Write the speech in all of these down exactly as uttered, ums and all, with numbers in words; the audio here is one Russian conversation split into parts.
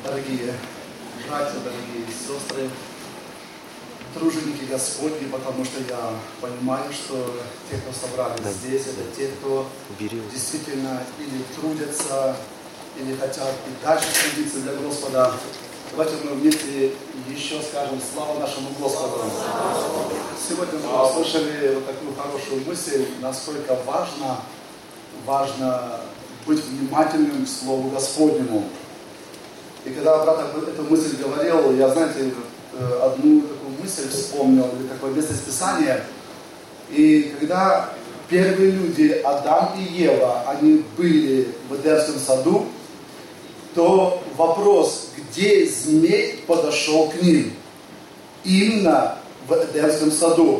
Дорогие братья, дорогие сестры, труженики Господни, потому что я понимаю, что те, кто собрались да. здесь, это те, кто Бери. действительно или трудятся, или хотят и дальше трудиться для Господа. Давайте мы вместе еще скажем слава нашему Господу. Сегодня мы услышали вот такую хорошую мысль, насколько важно, важно быть внимательным к Слову Господнему. И когда брат эту мысль говорил, я, знаете, одну такую мысль вспомнил, или такое место из Писания. И когда первые люди, Адам и Ева, они были в Эдемском саду, то вопрос, где змей подошел к ним? Именно в Эдемском саду.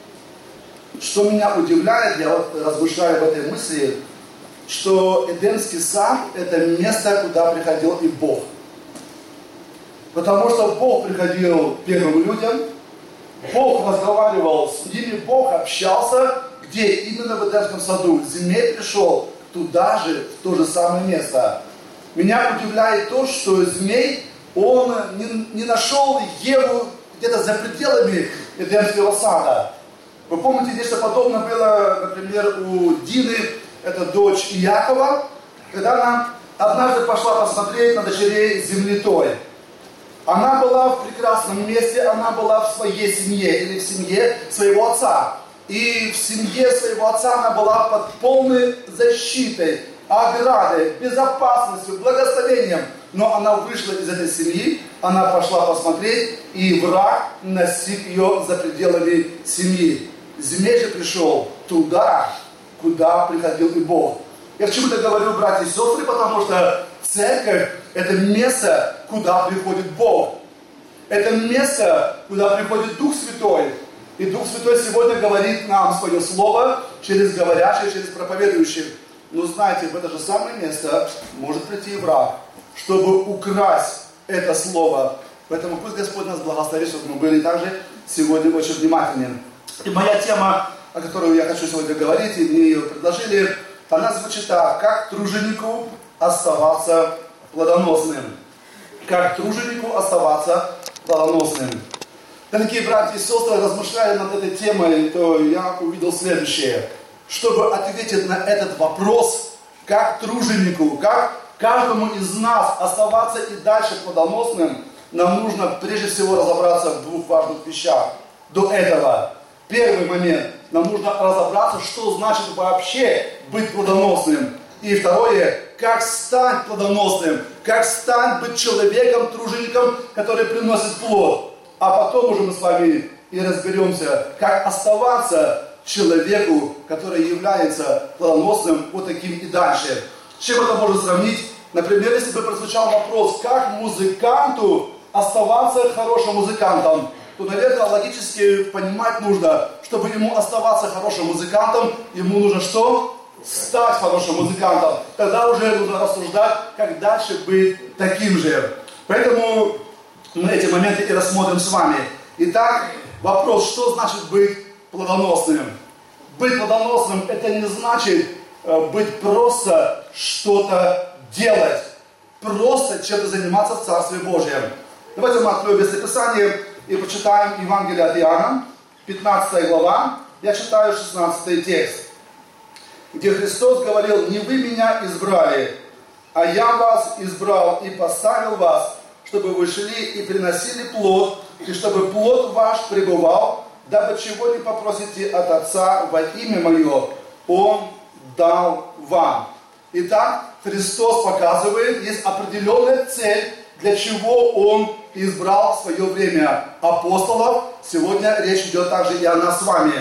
Что меня удивляет, я вот размышляю об этой мысли, что Эдемский сад – это место, куда приходил и Бог. Потому что Бог приходил к первым людям, Бог разговаривал с ними, Бог общался, где именно в Эдемском саду. Змей пришел туда же, в то же самое место. Меня удивляет то, что змей, он не, не нашел Еву где-то за пределами Эдемского сада. Вы помните, нечто подобное было, например, у Дины, это дочь Иакова, когда она однажды пошла посмотреть на дочерей земли той. Она была в прекрасном месте, она была в своей семье или в семье своего отца. И в семье своего отца она была под полной защитой, оградой, безопасностью, благословением. Но она вышла из этой семьи, она пошла посмотреть, и враг настиг ее за пределами семьи. Змей же пришел туда, куда приходил и Бог. Я к чему это говорю, братья и сестры, потому что церковь – это место, куда приходит Бог. Это место, куда приходит Дух Святой. И Дух Святой сегодня говорит нам свое слово через говорящих, через проповедующих. Но знаете, в это же самое место может прийти и враг, чтобы украсть это слово. Поэтому пусть Господь нас благословит, чтобы мы были также сегодня очень внимательны. И моя тема, о которой я хочу сегодня говорить, и мне ее предложили, она звучит так: как труженику оставаться плодоносным. Как труженику оставаться плодоносным. Дорогие братья и сестры, размышляя над этой темой, то я увидел следующее. Чтобы ответить на этот вопрос, как труженику, как каждому из нас оставаться и дальше плодоносным, нам нужно прежде всего разобраться в двух важных вещах. До этого, первый момент, нам нужно разобраться, что значит вообще быть плодоносным. И второе, как стать плодоносным, как стать быть человеком, тружеником, который приносит плод. А потом уже мы с вами и разберемся, как оставаться человеку, который является плодоносным, вот таким и дальше. С чем это можно сравнить? Например, если бы прозвучал вопрос, как музыканту оставаться хорошим музыкантом, то, наверное, логически понимать нужно, чтобы ему оставаться хорошим музыкантом, ему нужно что? Стать хорошим музыкантом. Тогда уже нужно рассуждать, как дальше быть таким же. Поэтому мы эти моменты и рассмотрим с вами. Итак, вопрос, что значит быть плодоносным? Быть плодоносным – это не значит э, быть просто что-то делать, просто чем-то заниматься в Царстве Божьем. Давайте мы откроем местописание и почитаем Евангелие от Иоанна, пятнадцатая глава. Я читаю шестнадцатый текст, где Христос говорил: «Не вы меня избрали, а я вас избрал и поставил вас, чтобы вы шли и приносили плод, и чтобы плод ваш пребывал, дабы чего не попросите от Отца во имя Мое, Он дал вам». Итак, Христос показывает, есть определенная цель, для чего Он избрал в свое время апостолов. Сегодня речь идет также и о нас с вами.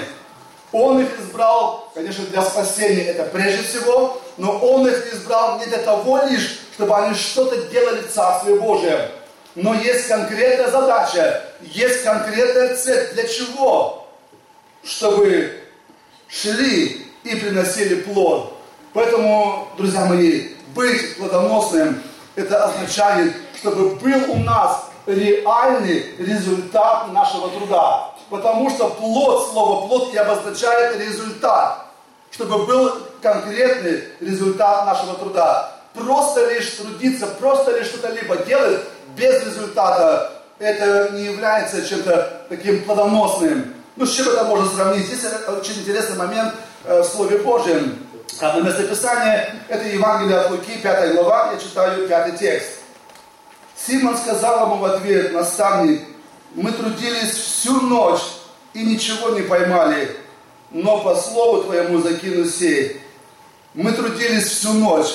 Он их избрал, конечно, для спасения, это прежде всего, но Он их избрал не для того лишь, чтобы они что-то делали в Царстве Божьем. Но есть конкретная задача, есть конкретная цель. Для чего? Чтобы шли и приносили плод. Поэтому, друзья мои, быть плодоносным, это означает, чтобы был у нас реальный результат нашего труда. Потому что плод, слово плод и обозначает результат. Чтобы был конкретный результат нашего труда. Просто лишь трудиться, просто лишь что-то либо делать, без результата это не является чем-то таким плодоносным. Ну, с чем это можно сравнить? Здесь очень интересный момент в Слове Божьем. На местописание, это Евангелие от Луки, пятая глава, я читаю пятый текст. Симон сказал ему в ответ: наставник, мы трудились всю ночь и ничего не поймали, но по слову твоему закину сеть. Мы трудились всю ночь.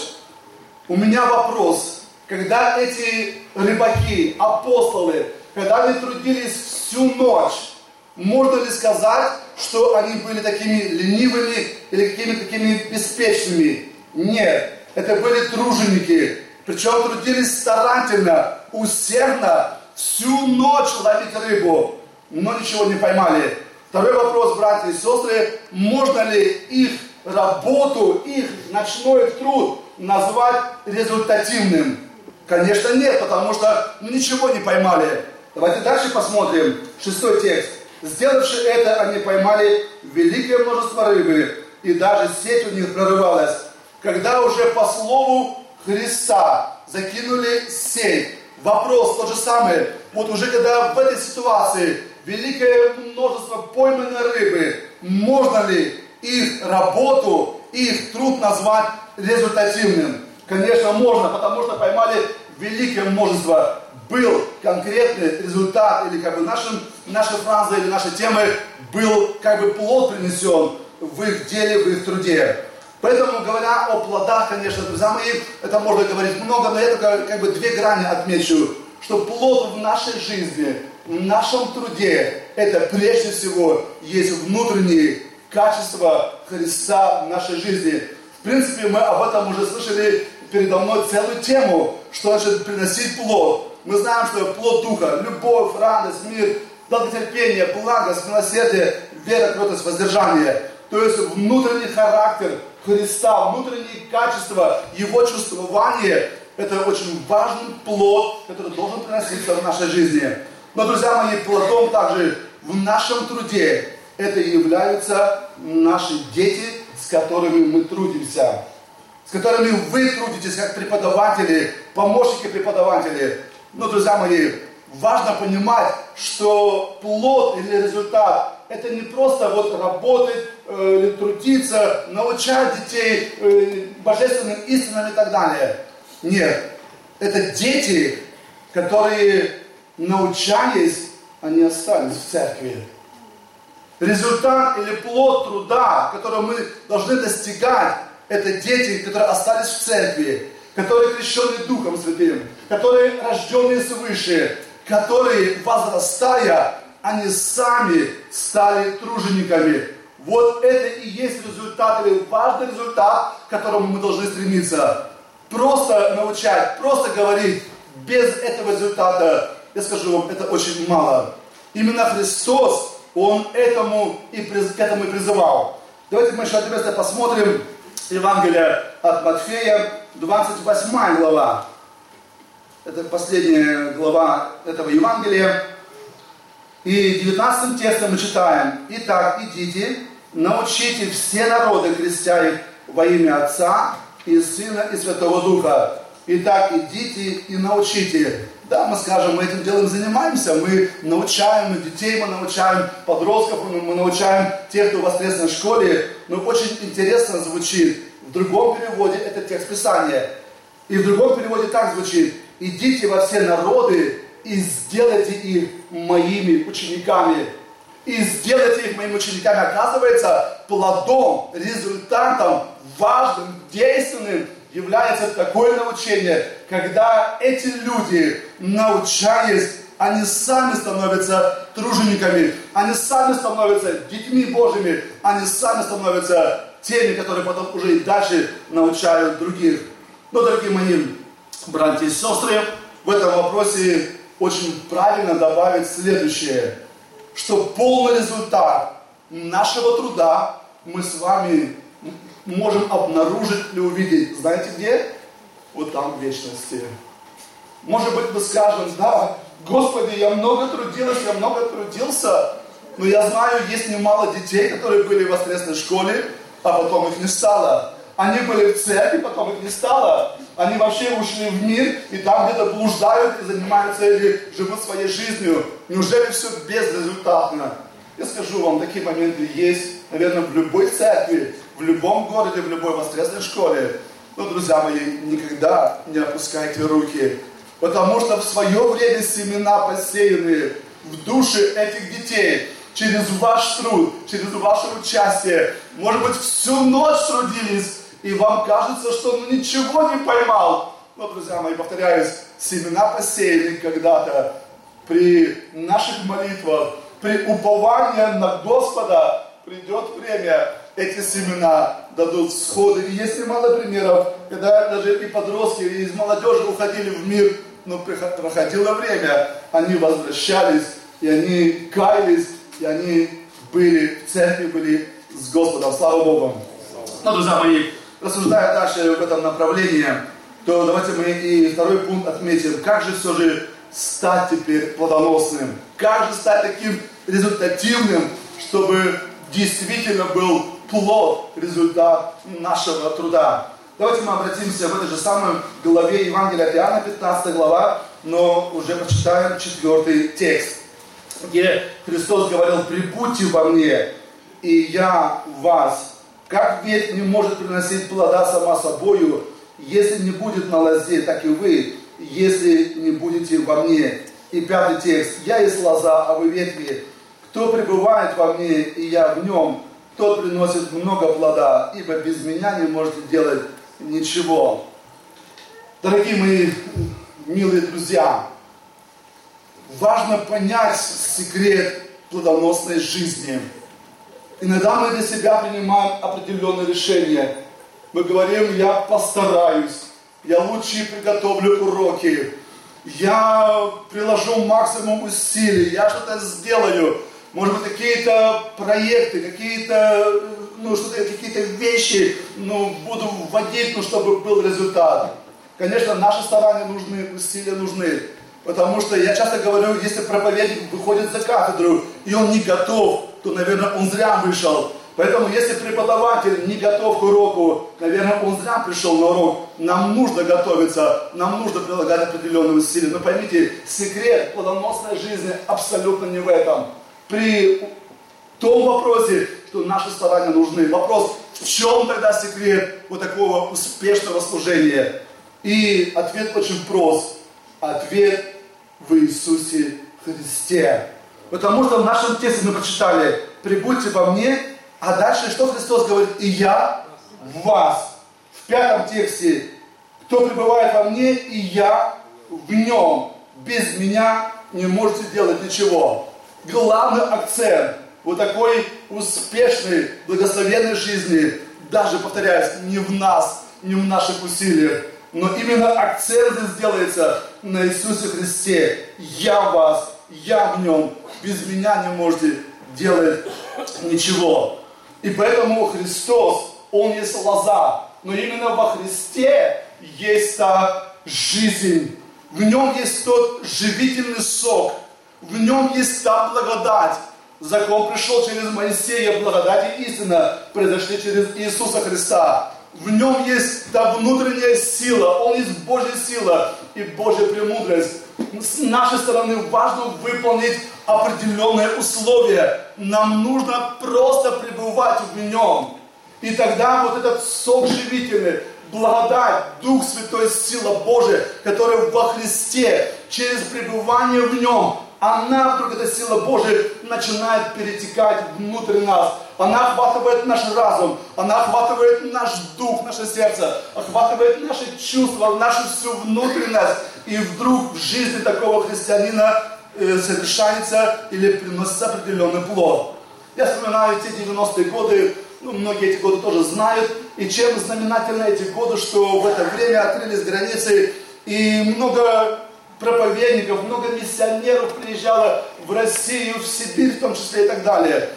У меня вопрос, когда эти рыбаки, апостолы, когда они трудились всю ночь, можно ли сказать, что они были такими ленивыми или какими-то такими беспечными? Нет, это были труженики, причем трудились старательно, усердно, всю ночь ловить рыбу, но ничего не поймали. Второй вопрос, братья и сестры, можно ли их работу, их ночной труд назвать результативным? Конечно нет, потому что ничего не поймали. Давайте дальше посмотрим, шестой текст. Сделавши это, они поймали великое множество рыбы, и даже сеть у них прорывалась. Когда уже по слову Христа закинули сеть, вопрос тот же самый. Вот уже когда в этой ситуации великое множество пойманной рыбы, можно ли их работу, их труд назвать результативным? Конечно, можно, потому что поймали великое множество. Был конкретный результат, или как бы нашим, наша фраза, или наши темы, был как бы плод принесен в их деле, в их труде. Поэтому, говоря о плодах, конечно, друзья мои, это можно говорить много, но я только как бы две грани отмечу, что плод в нашей жизни, в нашем труде, это прежде всего есть внутренние качества Христа в нашей жизни. В принципе, мы об этом уже слышали передо мной целую тему, что значит приносить плод. Мы знаем, что плод Духа, любовь, радость, мир, долготерпение, благость, милосердие, вера, кротость, воздержание. То есть внутренний характер Христа, внутренние качества, Его чувствование, это очень важный плод, который должен приноситься в нашей жизни. Но, друзья мои, плодом также в нашем труде это являются наши дети, с которыми мы трудимся, с которыми вы трудитесь как преподаватели, помощники преподавателей. Но, друзья мои, важно понимать, что плод или результат – это не просто вот работать, э, или трудиться, научать детей э, божественным истинам и так далее. Нет, это дети, которые, научаясь, они остались в церкви. Результат или плод труда, который мы должны достигать, это дети, которые остались в церкви, которые крещены Духом Святым, которые рожденные свыше, которые, возрастая, они сами стали тружениками. Вот это и есть результат, или важный результат, к которому мы должны стремиться. Просто научать, просто говорить, без этого результата, я скажу вам, это очень мало. Именно Христос, Он этому и, к этому и призывал. Давайте мы еще одно место посмотрим. Евангелие от Матфея, двадцать восьмая глава. Это последняя глава этого Евангелия. И девятнадцатым текстом мы читаем: «Итак, идите, научите все народы, крестя их во имя Отца и Сына и Святого Духа. Итак, идите и научите». Да, мы скажем, мы этим делом занимаемся, мы научаем детей, мы научаем подростков, мы научаем тех, кто в воскресной школе. Но очень интересно звучит в другом переводе этот текст Писания. И в другом переводе так звучит: «Идите во все народы и сделайте их моими учениками». И сделайте их моими учениками. Оказывается, плодом, результатом, важным, действенным является такое научение, когда эти люди, научаясь, они сами становятся тружениками, они сами становятся детьми Божьими, они сами становятся теми, которые потом уже и дальше научают других. Но, дорогие мои братья и сестры, в этом вопросе очень правильно добавить следующее, что полный результат нашего труда мы с вами можем обнаружить или увидеть. Знаете где? Вот там в вечности. Может быть, мы скажем: да, Господи, я много трудилась, я много трудился, но я знаю, есть немало детей, которые были в воскресной школе, а потом их не стало. Они были в церкви, потом их не стало. Они вообще ушли в мир и там где-то блуждают и занимаются или живут своей жизнью. Неужели все безрезультатно? Я скажу вам, такие моменты есть, наверное, в любой церкви, в любом городе, в любой воскресной школе. Но, друзья мои, никогда не опускайте руки, потому что в свое время семена, посеянные в души этих детей, через ваш труд, через ваше участие, может быть, всю ночь трудились, и вам кажется, что ну, ничего не поймал. Но, друзья мои, повторяюсь, семена, посеянные когда-то при наших молитвах, при уповании на Господа, придет время, эти семена дадут всходы. И есть немало примеров, когда даже и подростки, и из молодежи уходили в мир, но проходило время, они возвращались, и они каялись, и они были в церкви, были с Господом. Слава Богу! Но, друзья мои, рассуждая дальше в этом направлении, то давайте мы и второй пункт отметим. Как же все же стать теперь плодоносным? Как же стать таким результативным, чтобы действительно был плод, результат нашего труда? Давайте мы обратимся в этой же самой главе Евангелия от Иоанна, пятнадцатая глава, но уже прочитаем четвертый текст, где Христос говорил: «Прибудьте во мне, и я в вас. Как ветвь не может приносить плода сама собою, если не будет на лозе, так и вы, если не будете во мне». И пятый текст: «Я есть лоза, а вы ветви. Кто пребывает во мне, и я в нем, тот приносит много плода, ибо без меня не можете делать ничего». Дорогие мои милые друзья, важно понять секрет плодоносной жизни. Иногда мы для себя принимаем определенные решения. Мы говорим: я постараюсь, я лучше приготовлю уроки, я приложу максимум усилий, я что-то сделаю. Может быть, какие-то проекты, какие-то, ну, что-то, какие-то вещи, ну, буду вводить, ну, чтобы был результат. Конечно, наши старания нужны, усилия нужны. Потому что я часто говорю, если проповедник выходит за кафедру, и он не готов, то, наверное, он зря вышел. Поэтому, если преподаватель не готов к уроку, наверное, он зря пришел на урок. Нам нужно готовиться, нам нужно прилагать определенные усилия. Но поймите, секрет плодоносной жизни абсолютно не в этом. При том вопросе, что наши старания нужны. Вопрос: в чем тогда секрет вот такого успешного служения? И ответ очень прост. Ответ в Иисусе Христе. Потому что в нашем тексте мы прочитали: «Прибудьте во мне», а дальше что Христос говорит? «И я в вас». В пятом тексте: «Кто пребывает во мне, и я в нем. Без меня не можете делать ничего». Главный акцент вот такой успешной, благословенной жизни, даже, повторяюсь, не в нас, не в наших усилиях, но именно акцент здесь делается на Иисусе Христе. «Я в вас, я в нем, без меня не можете делать ничего». И поэтому Христос, Он есть лоза, но именно во Христе есть та жизнь. В нем есть тот живительный сок, в нем есть та благодать. Закон пришел через Моисея, благодать и истина произошли через Иисуса Христа. В нем есть та внутренняя сила, Он есть Божья сила и Божья премудрость. С нашей стороны важно выполнить определенные условия. Нам нужно просто пребывать в нем. И тогда вот этот сок живительный, благодать, Дух Святой, сила Божия, которая во Христе, через пребывание в нем, она, вдруг эта сила Божия, начинает перетекать внутрь нас. Она охватывает наш разум, она охватывает наш дух, наше сердце, охватывает наши чувства, нашу всю внутренность. И вдруг в жизни такого христианина э, совершается или приносится определенный плод. Я вспоминаю те девяностые годы, ну, многие эти годы тоже знают. И чем знаменательны эти годы, что в это время открылись границы, и много проповедников, много миссионеров приезжало в Россию, в Сибирь в том числе и так далее.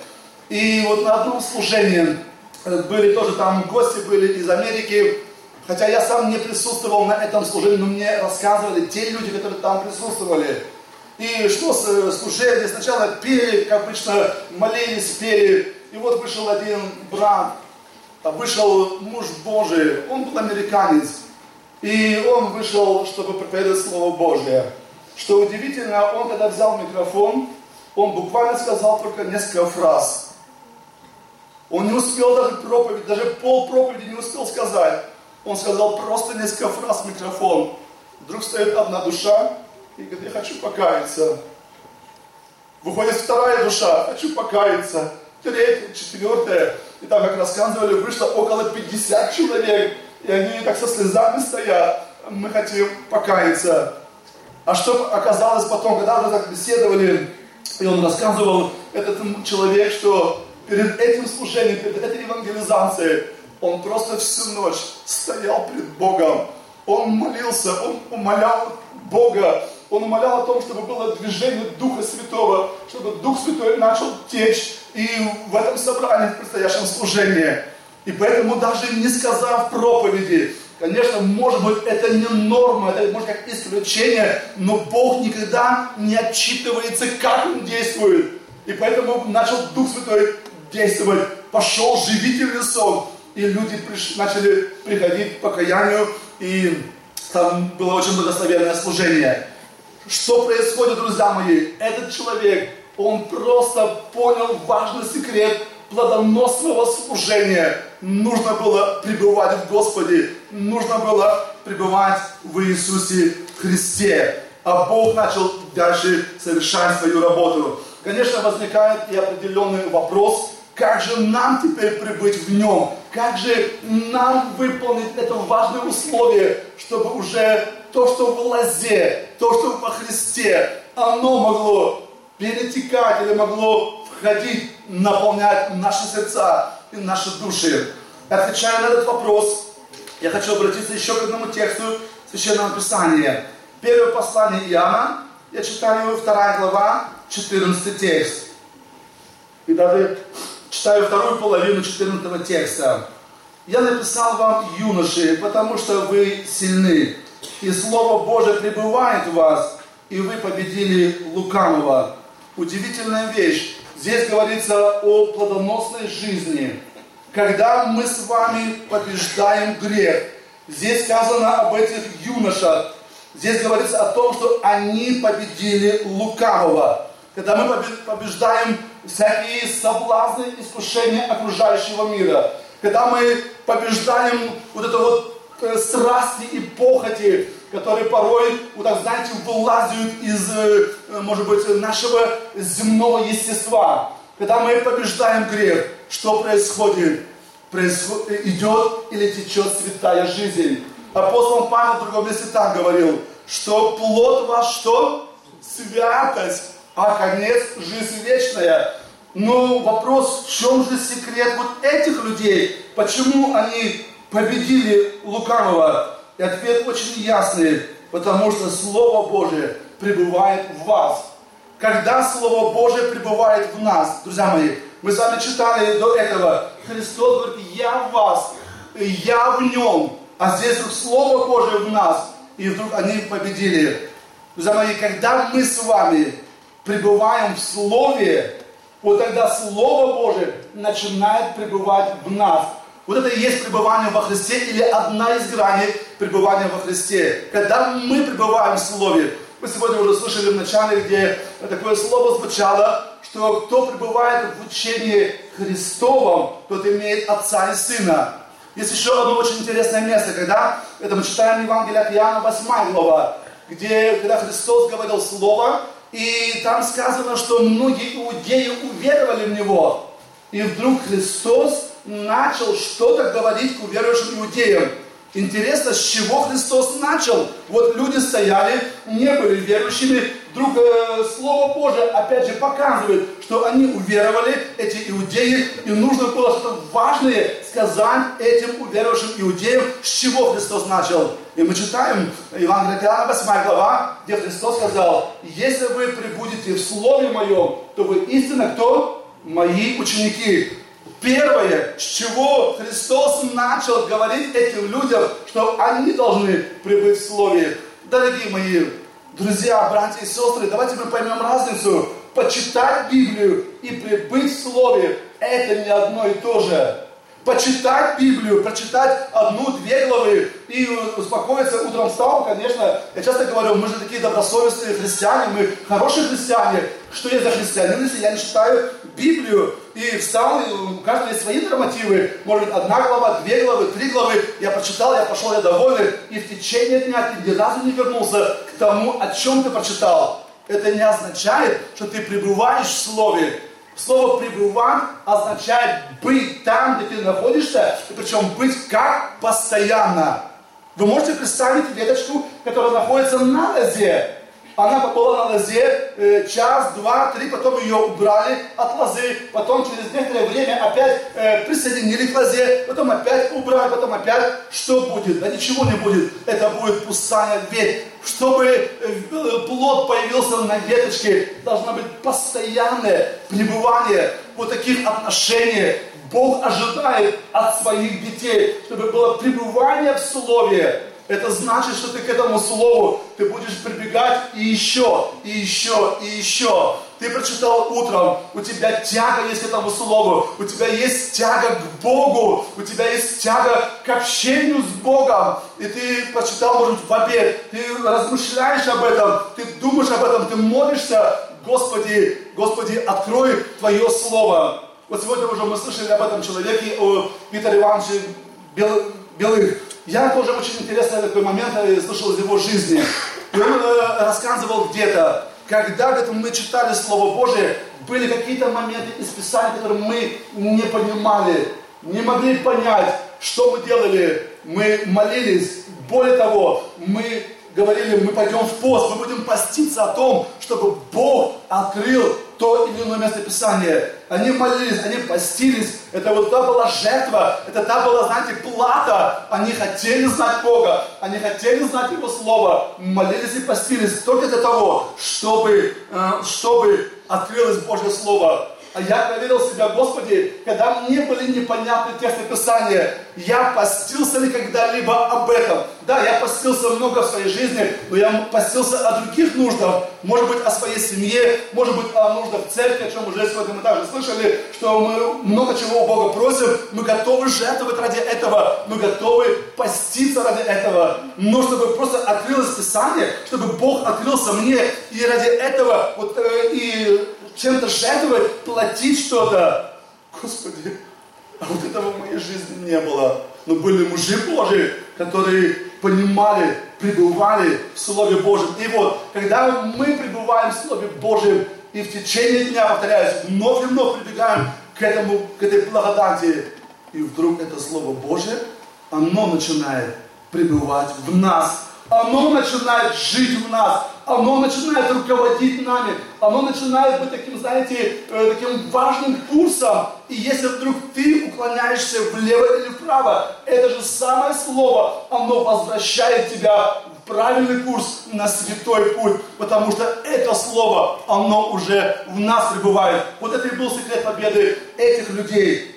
И вот на одном служении были тоже там гости, были из Америки, хотя я сам не присутствовал на этом служении, но мне рассказывали те люди, которые там присутствовали. И что служение, сначала пели, как обычно, молились, пели, и вот вышел один брат, вышел муж Божий, он был американец, И он вышел, чтобы проповедовать Слово Божье. Что удивительно, он когда взял микрофон, он буквально сказал только несколько фраз. Он не успел даже проповедь, даже пол проповеди не успел сказать. Он сказал просто несколько фраз в микрофон. Вдруг стоит одна душа и говорит: я хочу покаяться. Выходит вторая душа: хочу покаяться. Третья, четвертая. И там, как рассказывали, вышло около пятидесяти человек. И они так со слезами стоят. Мы хотим покаяться. А что оказалось потом, когда мы так беседовали, и он рассказывал, этот человек, что перед этим служением, перед этой евангелизацией, он просто всю ночь стоял пред Богом. Он молился, он умолял Бога. Он умолял о том, чтобы было движение Духа Святого, чтобы Дух Святой начал течь и в этом собрании, в предстоящем служении. И поэтому даже не сказав проповеди, конечно, может быть, это не норма, это может как исключение, но Бог никогда не отчитывается, как Он действует. И поэтому начал Дух Святой действовать. Пошел живительный сон, и люди приш... начали приходить к покаянию, и там было очень благословенное служение. Что происходит, друзья мои? Этот человек, он просто понял важный секрет плодоносного служения. Нужно было пребывать в Господе, нужно было пребывать в Иисусе Христе. А Бог начал дальше совершать свою работу. Конечно, возникает и определенный вопрос, как же нам теперь пребыть в Нем? Как же нам выполнить это важное условие, чтобы уже то, что в лозе, то, что во Христе, оно могло перетекать или могло входить, наполнять наши сердца и наши души. Отвечая на этот вопрос, я хочу обратиться еще к одному тексту Священного Писания. Первое послание Иоанна, я читаю вторая глава, четырнадцатый текст. И даже читаю вторую половину четырнадцатого текста. «Я написал вам, юноши, потому что вы сильны, и Слово Божие пребывает в вас, и вы победили лукавого». Удивительная вещь. Здесь говорится о плодоносной жизни. Когда мы с вами побеждаем грех. Здесь сказано об этих юношах. Здесь говорится о том, что они победили лукавого. Когда мы побеждаем всякие соблазны, искушения окружающего мира. Когда мы побеждаем вот это вот страсти и похоти, которые порой, вот так, знаете, вылазят из, может быть, нашего земного естества. Когда мы побеждаем грех, что происходит? Происходит, идет или течет святая жизнь. Апостол Павел в другом месте так говорил, что плод ваш что? Святость, а конец – жизнь вечная. Но вопрос, в чем же секрет вот этих людей? Почему они победили лукавого? И ответ очень ясный, потому что Слово Божие пребывает в вас. Когда Слово Божие пребывает в нас, друзья мои, мы с вами читали до этого, Христос говорит: я в вас, я в нем, а здесь вдруг Слово Божие в нас, и вдруг они победили. Друзья мои, когда мы с вами пребываем в Слове, вот тогда Слово Божие начинает пребывать в нас. Вот это и есть пребывание во Христе, или одна из граней пребывания во Христе. Когда мы пребываем в Слове, мы сегодня уже слышали в начале, где такое слово звучало, что кто пребывает в учении Христовом, тот имеет Отца и Сына. Есть еще одно очень интересное место, когда это мы читаем Евангелие от Иоанна, восьмая глава, где когда Христос говорил Слово, и там сказано, что многие иудеи уверовали в Него. И вдруг Христос начал что-то говорить к уверующим иудеям. Интересно, с чего Христос начал? Вот люди стояли, не были верующими. Вдруг э, Слово Божие опять же показывает, что они уверовали, эти иудеи, и нужно было что-то важное сказать этим уверовавшим иудеям, с чего Христос начал. И мы читаем Евангелие от Иоанна, восьмая глава, где Христос сказал: если вы пребудете в Слове Моем, то вы истинно кто? Мои ученики. Первое, с чего Христос начал говорить этим людям, что они должны пребыть в Слове. Дорогие мои друзья, братья и сестры, давайте мы поймем разницу. Почитать Библию и пребыть в Слове – это не одно и то же. Почитать Библию, прочитать одну-две главы и успокоиться. Утром встал, конечно, я часто говорю, мы же такие добросовестные христиане, мы хорошие христиане. Что я за христианин, если я не читаю Библию? И встал, и у каждого есть свои нормативы. Может быть, одна глава, две главы, три главы. Я прочитал, я пошел, я доволен. И в течение дня ты ни разу не вернулся к тому, о чем ты прочитал. Это не означает, что ты пребываешь в Слове. Слово «пребывать» означает быть там, где ты находишься, и причем быть как постоянно. Вы можете представить веточку, которая находится на лозе. Она была на лозе э, час, два, три, потом ее убрали от лозы, потом через некоторое время опять э, присоединили к лозе, потом опять убрали, потом опять. Что будет? Да ничего не будет. Это будет пустая ветвь. Чтобы э, плод появился на веточке, должно быть постоянное пребывание вот таких отношений. Бог ожидает от своих детей, чтобы было пребывание в Слове. Это значит, что ты к этому слову, ты будешь прибегать и еще, и еще, и еще. Ты прочитал утром, у тебя тяга есть к этому слову, у тебя есть тяга к Богу, у тебя есть тяга к общению с Богом. И ты прочитал, может быть, в обед, ты размышляешь об этом, ты думаешь об этом, ты молишься, Господи, Господи, открой Твое слово. Вот сегодня уже мы слышали об этом человеке, о Питере Ивановиче Белых. Я тоже очень интересный такой момент слышал из его жизни. И он э, рассказывал где-то, когда говорит, мы читали Слово Божие, были какие-то моменты из Писания, которые мы не понимали, не могли понять, что мы делали. Мы молились. Более того, мы говорили, мы пойдем в пост, мы будем поститься о том, чтобы Бог открыл то или иное место Писания. Они молились, они постились. Это вот та была жертва, это та была, знаете, плата. Они хотели знать Бога, они хотели знать Его Слово. Молились и постились только для того, чтобы, чтобы открылось Божье Слово. А я проверил себя, Господи, когда мне были непонятны тексты Писания, я постился ли когда-либо об этом? Да, я постился много в своей жизни, но я постился о других нуждах. Может быть, о своей семье, может быть, о нуждах церкви, о чем уже сегодня мы также слышали, что мы много чего у Бога просим, мы готовы жертвовать ради этого, мы готовы поститься ради этого. Но чтобы просто открылось Писание, чтобы Бог открылся мне, и ради этого вот, э, и чем-то жертвовать, платить что-то. Господи, а вот этого в моей жизни не было. Но были мужи Божьи, которые понимали, пребывали в Слове Божьем. И вот, когда мы пребываем в Слове Божьем, и в течение дня, повторяюсь, вновь и вновь прибегаем к, этому, к этой благодати, и вдруг это Слово Божье, оно начинает пребывать в нас. Оно начинает жить в нас, оно начинает руководить нами, оно начинает быть таким, знаете, э, таким важным курсом. И если вдруг ты уклоняешься влево или вправо, это же самое слово, оно возвращает тебя в правильный курс, на святой путь, потому что это слово, оно уже в нас пребывает. Вот это и был секрет победы этих людей.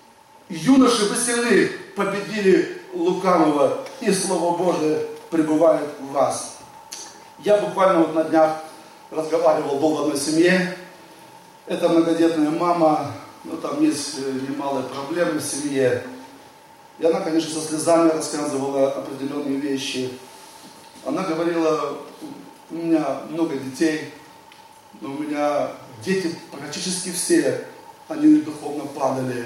Юноши, вы сильны, победили лукавого, и Слово Божие пребывает в вас. Я буквально вот на днях разговаривал, был в одной семье. Это многодетная мама, ну там есть немалые проблемы в семье. И она, конечно, со слезами рассказывала определенные вещи. Она говорила, у меня много детей, но у меня дети практически все, они духовно падали.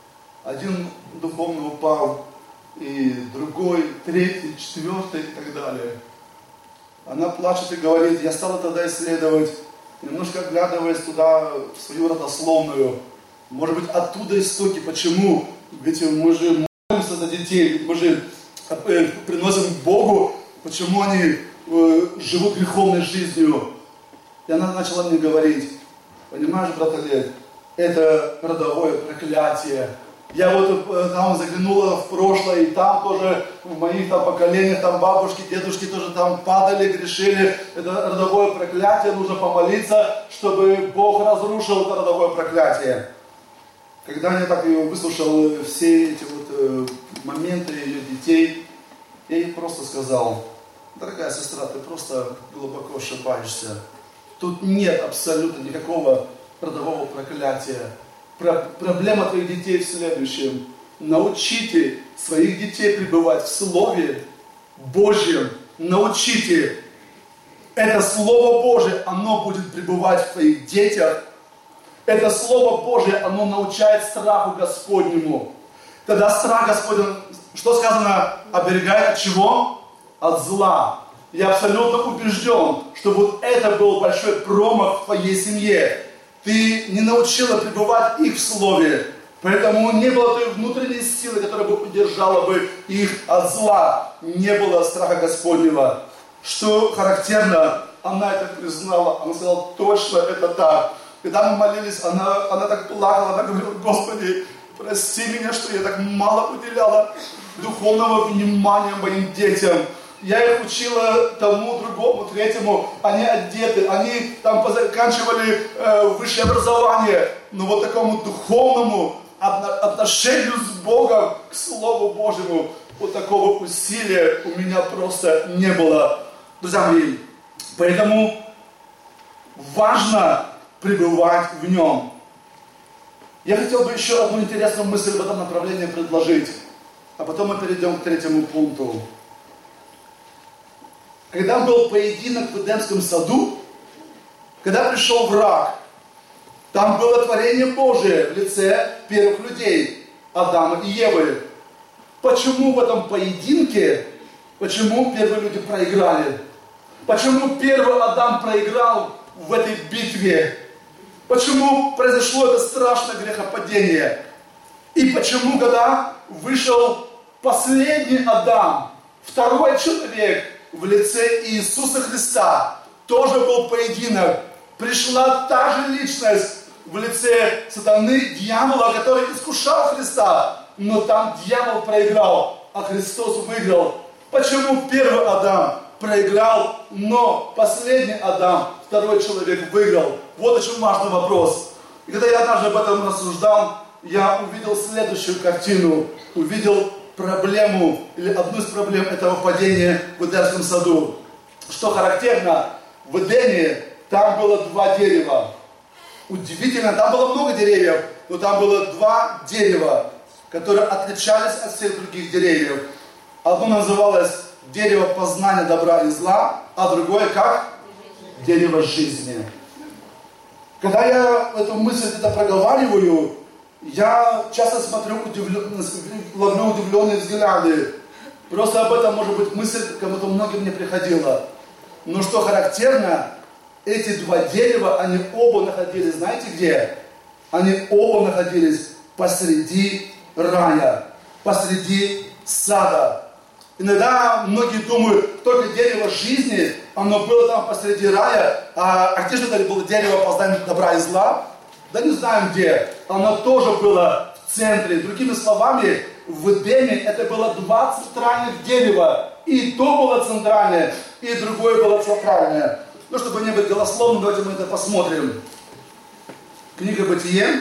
Один духовно упал, и другой, третий, четвертый и так далее. Она плачет и говорит, я стала тогда исследовать, немножко оглядываясь туда, в свою родословную. Может быть, оттуда истоки, почему? Ведь мы же молимся за детей, мы же приносим Богу, почему они э, живут греховной жизнью. И она начала мне говорить, понимаешь, брат Олег, это родовое проклятие. Я вот там заглянула в прошлое, и там тоже в моих там поколениях, там бабушки, дедушки тоже там падали, грешили. Это родовое проклятие, нужно помолиться, чтобы Бог разрушил это родовое проклятие. Когда я так ее выслушал, все эти вот э, моменты ее детей, я ей просто сказал, дорогая сестра, ты просто глубоко ошибаешься. Тут нет абсолютно никакого родового проклятия. Проблема твоих детей в следующем. Научите своих детей пребывать в Слове, Божьим научите. Это Слово Божие, оно будет пребывать в твоих детях. Это Слово Божие, оно научает страху Господнему. Тогда страх Господень, что сказано, оберегает от чего? От зла. Я абсолютно убежден, что вот это был большой промах в твоей семье. Ты не научила пребывать их в Слове. Поэтому не было той внутренней силы, которая бы удержала бы их от зла. Не было страха Господнего. Что характерно, она это признала. Она сказала, точно это так. Когда мы молились, она, она так плакала, она говорила, Господи, прости меня, что я так мало уделяла духовного внимания моим детям. Я их учила тому, другому, третьему. Они одеты, они там заканчивали э, высшее образование. Но вот такому духовному отношению с Богом, к Слову Божьему, вот такого усилия у меня просто не было. Друзья мои, поэтому важно пребывать в нем. Я хотел бы еще одну интересную мысль в этом направлении предложить, а потом мы перейдем к третьему пункту. Когда был поединок в Эдемском саду, когда пришел враг, там было творение Божие в лице первых людей, Адама и Евы. Почему в этом поединке, почему первые люди проиграли? Почему первый Адам проиграл в этой битве? Почему произошло это страшное грехопадение? И почему, когда вышел последний Адам, второй человек в лице Иисуса Христа, тоже был поединок, пришла та же личность в лице сатаны, дьявола, который искушал Христа, но там дьявол проиграл, а Христос выиграл. Почему первый Адам проиграл, но последний Адам, второй человек, выиграл? Вот очень важный вопрос. И когда я однажды об этом рассуждал, я увидел следующую картину, увидел проблему, или одну из проблем этого падения в Эдемском саду. Что характерно, в Эдеме там было два дерева. Удивительно, там было много деревьев, но там было два дерева, которые отличались от всех других деревьев. Одно называлось дерево познания добра и зла, а другое как? Дерево жизни. Когда я эту мысль где-то проговариваю, я часто смотрю, удивлен, ловлю удивленные взгляды. Просто об этом, может быть, мысль кому-то многим не приходила. Но что характерно, эти два дерева, они оба находились, знаете где? Они оба находились посреди рая, посреди сада. Иногда многие думают, только дерево жизни, оно было там посреди рая, а, а где же это было дерево познания добра и зла? Да не знаем где. Оно тоже было в центре. Другими словами, в Эдеме это было два центральных дерева. И то было центральное, и другое было центральное. Ну, чтобы не быть голословным, давайте мы это посмотрим. Книга Бытие.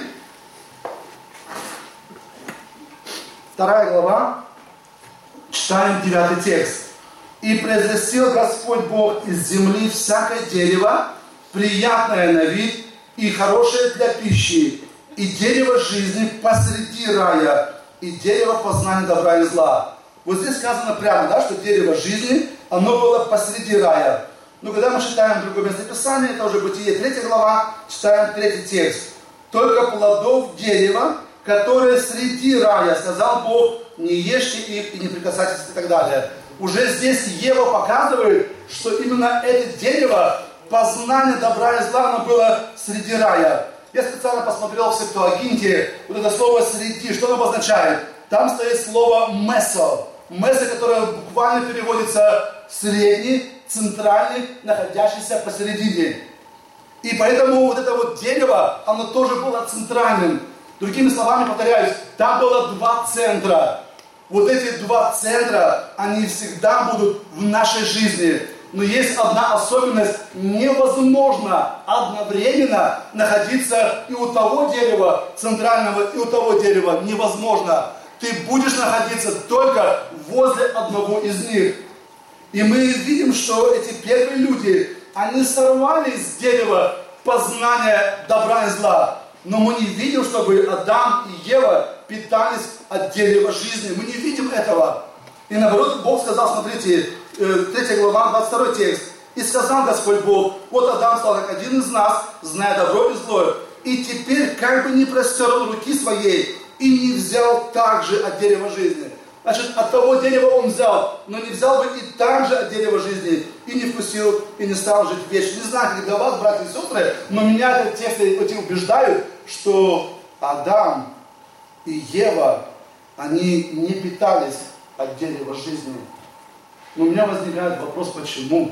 Вторая глава. Читаем девятый текст. «И произрастил Господь Бог из земли всякое дерево, приятное на вид и хорошее для пищи, и дерево жизни посреди рая, и дерево познания добра и зла». Вот здесь сказано прямо, да, что дерево жизни, оно было посреди рая. Но когда мы читаем другое местописание, это уже Бытие третья глава, читаем третий текст. «Только плодов дерева, которые среди рая, сказал Бог, не ешьте их и не прикасайтесь» и так далее. Уже здесь Ева показывает, что именно это дерево, познание добра и зла, оно было среди рая. Я специально посмотрел в Септуагинте, вот это слово «среди», что оно обозначает? Там стоит слово «месо». «Месо», которое буквально переводится «средний», «центральный», находящийся посередине. И поэтому вот это вот дерево, оно тоже было центральным. Другими словами, повторяюсь, там было два центра. Вот эти два центра, они всегда будут в нашей жизни. Но есть одна особенность. Невозможно одновременно находиться и у того дерева центрального, и у того дерева. Невозможно. Ты будешь находиться только возле одного из них. И мы видим, что эти первые люди, они сорвали с дерева познания добра и зла. Но мы не видим, чтобы Адам и Ева питались от дерева жизни. Мы не видим этого. И наоборот, Бог сказал, смотрите, третья глава, двадцать второй текст. «И сказал Господь Бог, вот Адам стал как один из нас, зная добро и зло, и теперь как бы не простерл руки своей, и не взял также от дерева жизни». Значит, от того дерева он взял, но не взял бы и также от дерева жизни, и не вкусил, и не стал жить вечно. Не знаю, как для вас, братья и сестры, но меня этот текст эти убеждают, что Адам и Ева, они не питались от дерева жизни. Но у меня возникает вопрос, почему?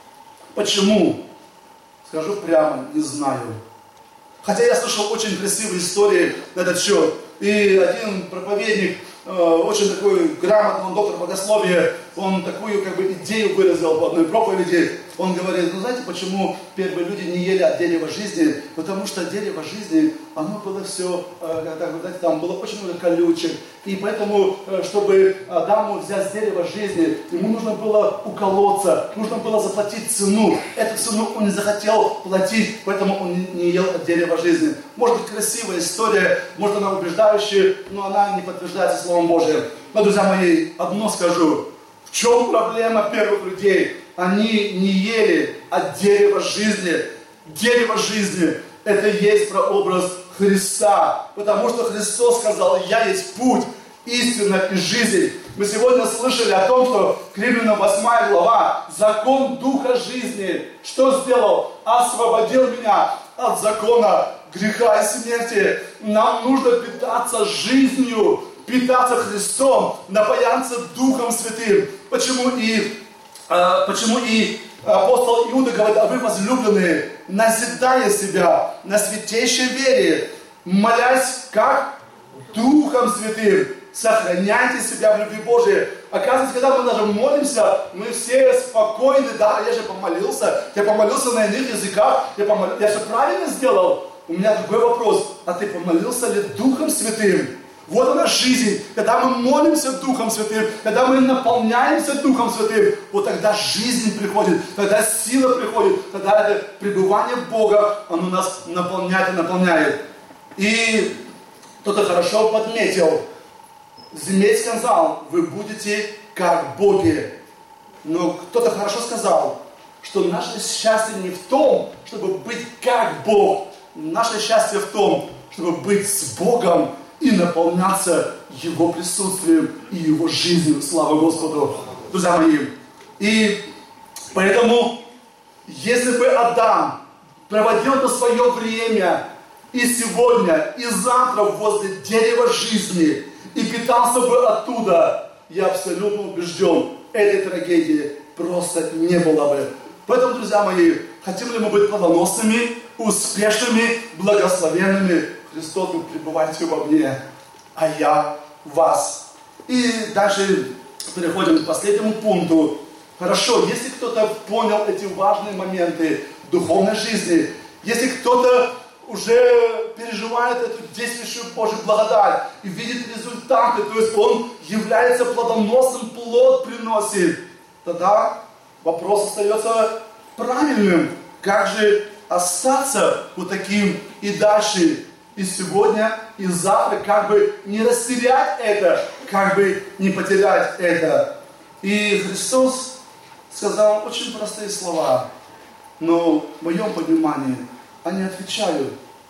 Почему? Скажу прямо, не знаю. Хотя я слышал очень красивые истории на этот счет. И один проповедник, э, очень такой грамотный, он доктор богословия, он такую как бы идею выразил в одной проповеди. Он говорит, ну знаете, почему первые люди не ели от дерева жизни? Потому что дерево жизни, оно было все, э, так, знаете, там было очень много колючек. И поэтому, э, чтобы Адаму взять с дерева жизни, ему нужно было уколоться, нужно было заплатить цену. Эту цену он не захотел платить, поэтому он не, не ел от дерева жизни. Может быть, красивая история, может, она убеждающая, но она не подтверждается Словом Божьим. Но, друзья мои, одно скажу. В чем проблема первых людей? Они не ели от дерева жизни. Дерево жизни – это есть прообраз Христа. Потому что Христос сказал, я есть путь, истина и жизнь. Мы сегодня слышали о том, что к Римлянам восьмая глава, закон Духа жизни, что сделал? Освободил меня от закона греха и смерти. Нам нужно питаться жизнью, питаться Христом, напояться Духом Святым. Почему и, э, почему и апостол Иуда говорит, а вы возлюбленные, назидая себя на святейшей вере, молясь как Духом Святым, сохраняйте себя в любви Божией. Оказывается, когда мы даже молимся, мы все спокойны, да, я же помолился, я помолился на иных языках, я, помол... я все правильно сделал. У меня другой вопрос, а ты помолился ли Духом Святым? Вот она жизнь, когда мы молимся Духом Святым, когда мы наполняемся Духом Святым, вот тогда жизнь приходит, тогда сила приходит, тогда это пребывание Бога, оно нас наполняет и наполняет. И кто-то хорошо подметил, Змей сказал, вы будете как боги. Но кто-то хорошо сказал, что наше счастье не в том, чтобы быть как Бог. Наше счастье в том, чтобы быть с Богом и наполняться Его присутствием и Его жизнью. Слава Господу, друзья мои. И поэтому, если бы Адам проводил бы свое время и сегодня, и завтра возле дерева жизни, и питался бы оттуда, я абсолютно убежден, этой трагедии просто не было бы. Поэтому, друзья мои, хотим ли мы быть плодоносными, успешными, благословенными? Христос говорит, пребывайте во мне, а я в вас. И дальше переходим к последнему пункту. Хорошо, если кто-то понял эти важные моменты духовной жизни, если кто-то уже переживает эту действующую Божью благодать и видит результаты, то есть он является плодоносным, плод приносит, тогда вопрос остается правильным. Как же остаться вот таким и дальше, и сегодня, и завтра, как бы не растерять это, как бы не потерять это. И Христос сказал очень простые слова, но в моем понимании они отвечают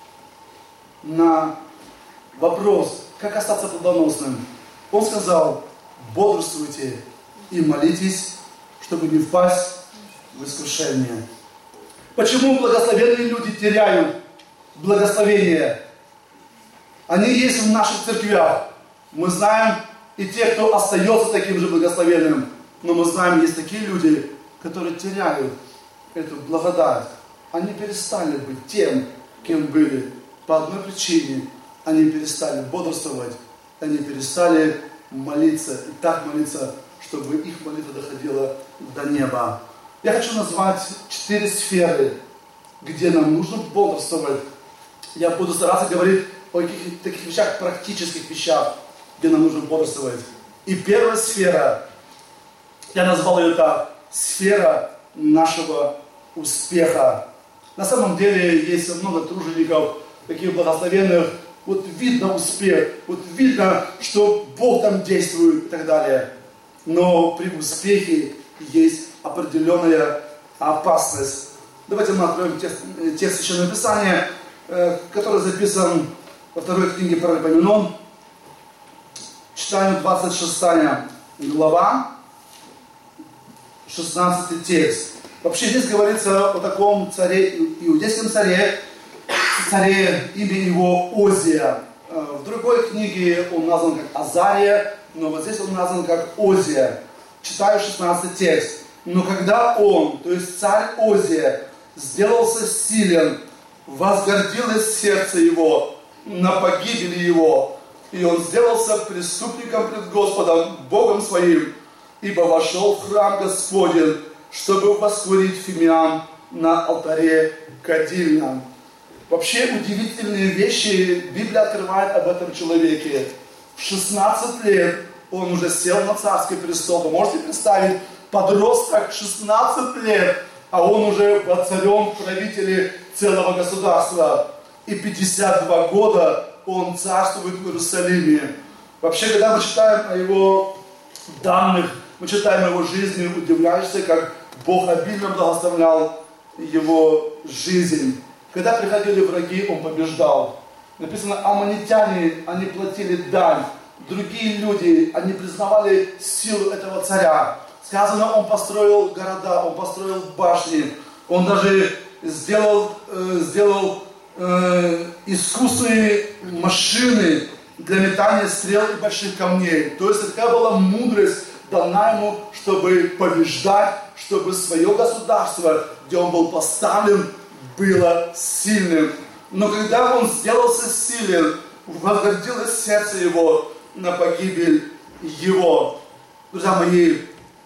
на вопрос, как остаться плодоносным. Он сказал, бодрствуйте и молитесь, чтобы не впасть в искушение. Почему благословенные люди теряют благословение? Они есть в наших церквях. Мы знаем и те, кто остается таким же благословенным. Но мы знаем, есть такие люди, которые теряют эту благодать. Они перестали быть тем, кем были. По одной причине они перестали бодрствовать, они перестали молиться и так молиться, чтобы их молитва доходила до неба. Я хочу назвать четыре сферы, где нам нужно бодрствовать. Я буду стараться говорить о таких, таких вещах, практических вещах, где нам нужно бодрствовать. И первая сфера, я назвал ее так, сфера нашего успеха. На самом деле есть много тружеников, таких благословенных, вот видно успех, вот видно, что Бог там действует и так далее. но при успехе есть определенная опасность. Давайте мы откроем текст, текст Священного Писания, который записан во второй книге Паралипоменон. Читаем двадцать шестая глава, шестнадцатый текст. Вообще здесь говорится о таком царе, иудейском царе, царе, имя его Озия. В другой книге он назван как Азария, но вот здесь он назван как Озия. Читаю шестнадцатый текст. Но когда он, то есть царь Озия, сделался силен, возгордилось сердце его на погибель его, и он сделался преступником пред Господом, Богом своим, ибо вошел в храм Господень, чтобы воскурить фимиам на алтаре кадильном. Вообще удивительные вещи Библия открывает об этом человеке. В шестнадцать лет он уже сел на царский престол. Вы можете представить, подросток шестнадцать лет, а он уже воцарен в правителе целого государства. И пятьдесят два года он царствует в Иерусалиме. Вообще, когда мы читаем о его данных, мы читаем о его жизни, удивляешься, как Бог обильно благословлял его жизнь. Когда приходили враги, он побеждал. Написано, аммонитяне, они платили дань. Другие люди, они признавали силу этого царя. Сказано, он построил города, он построил башни. Он даже сделал, э, сделал э, искусные машины для метания стрел и больших камней. То есть такая была мудрость дана ему, чтобы побеждать, чтобы свое государство, где он был поставлен, было сильным. Но когда он сделался силен, возгордилось сердце его на погибель его. Друзья мои,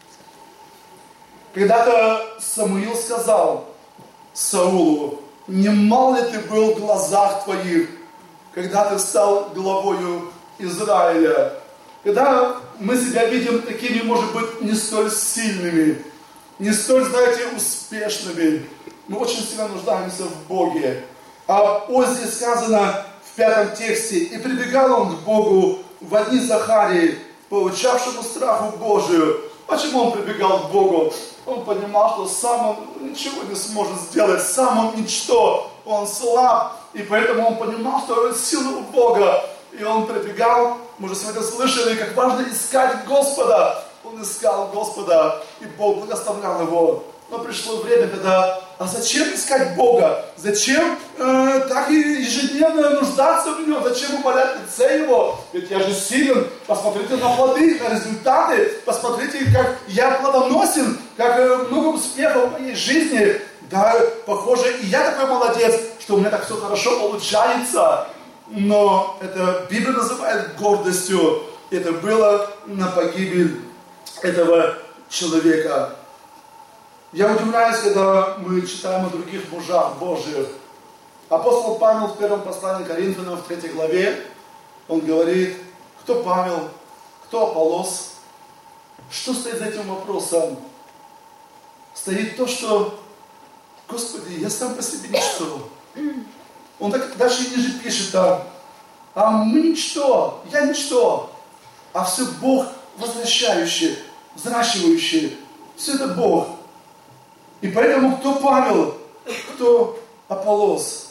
когда-то Самуил сказал Саулу, не мал ли ты был в глазах твоих, когда ты стал главою Израиля? Когда мы себя видим такими, может быть, не столь сильными, не столь, знаете, успешными, мы очень сильно нуждаемся в Боге. А Озии сказано в пятом тексте, и прибегал он к Богу в дни Захарии, получавшему страху Божию. Почему он прибегал к Богу? Он понимал, что сам он ничего не сможет сделать, сам он ничто, он слаб, и поэтому он понимал, что сила у Бога. И он прибегал, мы уже сегодня слышали, как важно искать Господа. Он искал Господа, и Бог благословлял его. Но пришло время, когда, а зачем искать Бога? Зачем э, так и ежедневно нуждаться в Нем? Зачем умолять лице Его? Ведь я же силен. Посмотрите на плоды, на результаты. Посмотрите, как я плодоносен, как э, много успехов в моей жизни. Да, похоже, и я такой молодец, что у меня так все хорошо получается. Но это Библия называет гордостью. Это было на погибель этого человека. Я удивляюсь, когда мы читаем о других мужах Божьих. Апостол Павел в первом послании Коринфянам в третьей главе, он говорит, кто Павел, кто Аполлос, что стоит за этим вопросом? Стоит то, что, Господи, я сам по себе ничто. Он так дальше ниже пишет там, а мы ничто, я ничто, а все Бог возвращающий, взращивающий, все это Бог. И поэтому кто Павел, кто Аполлос?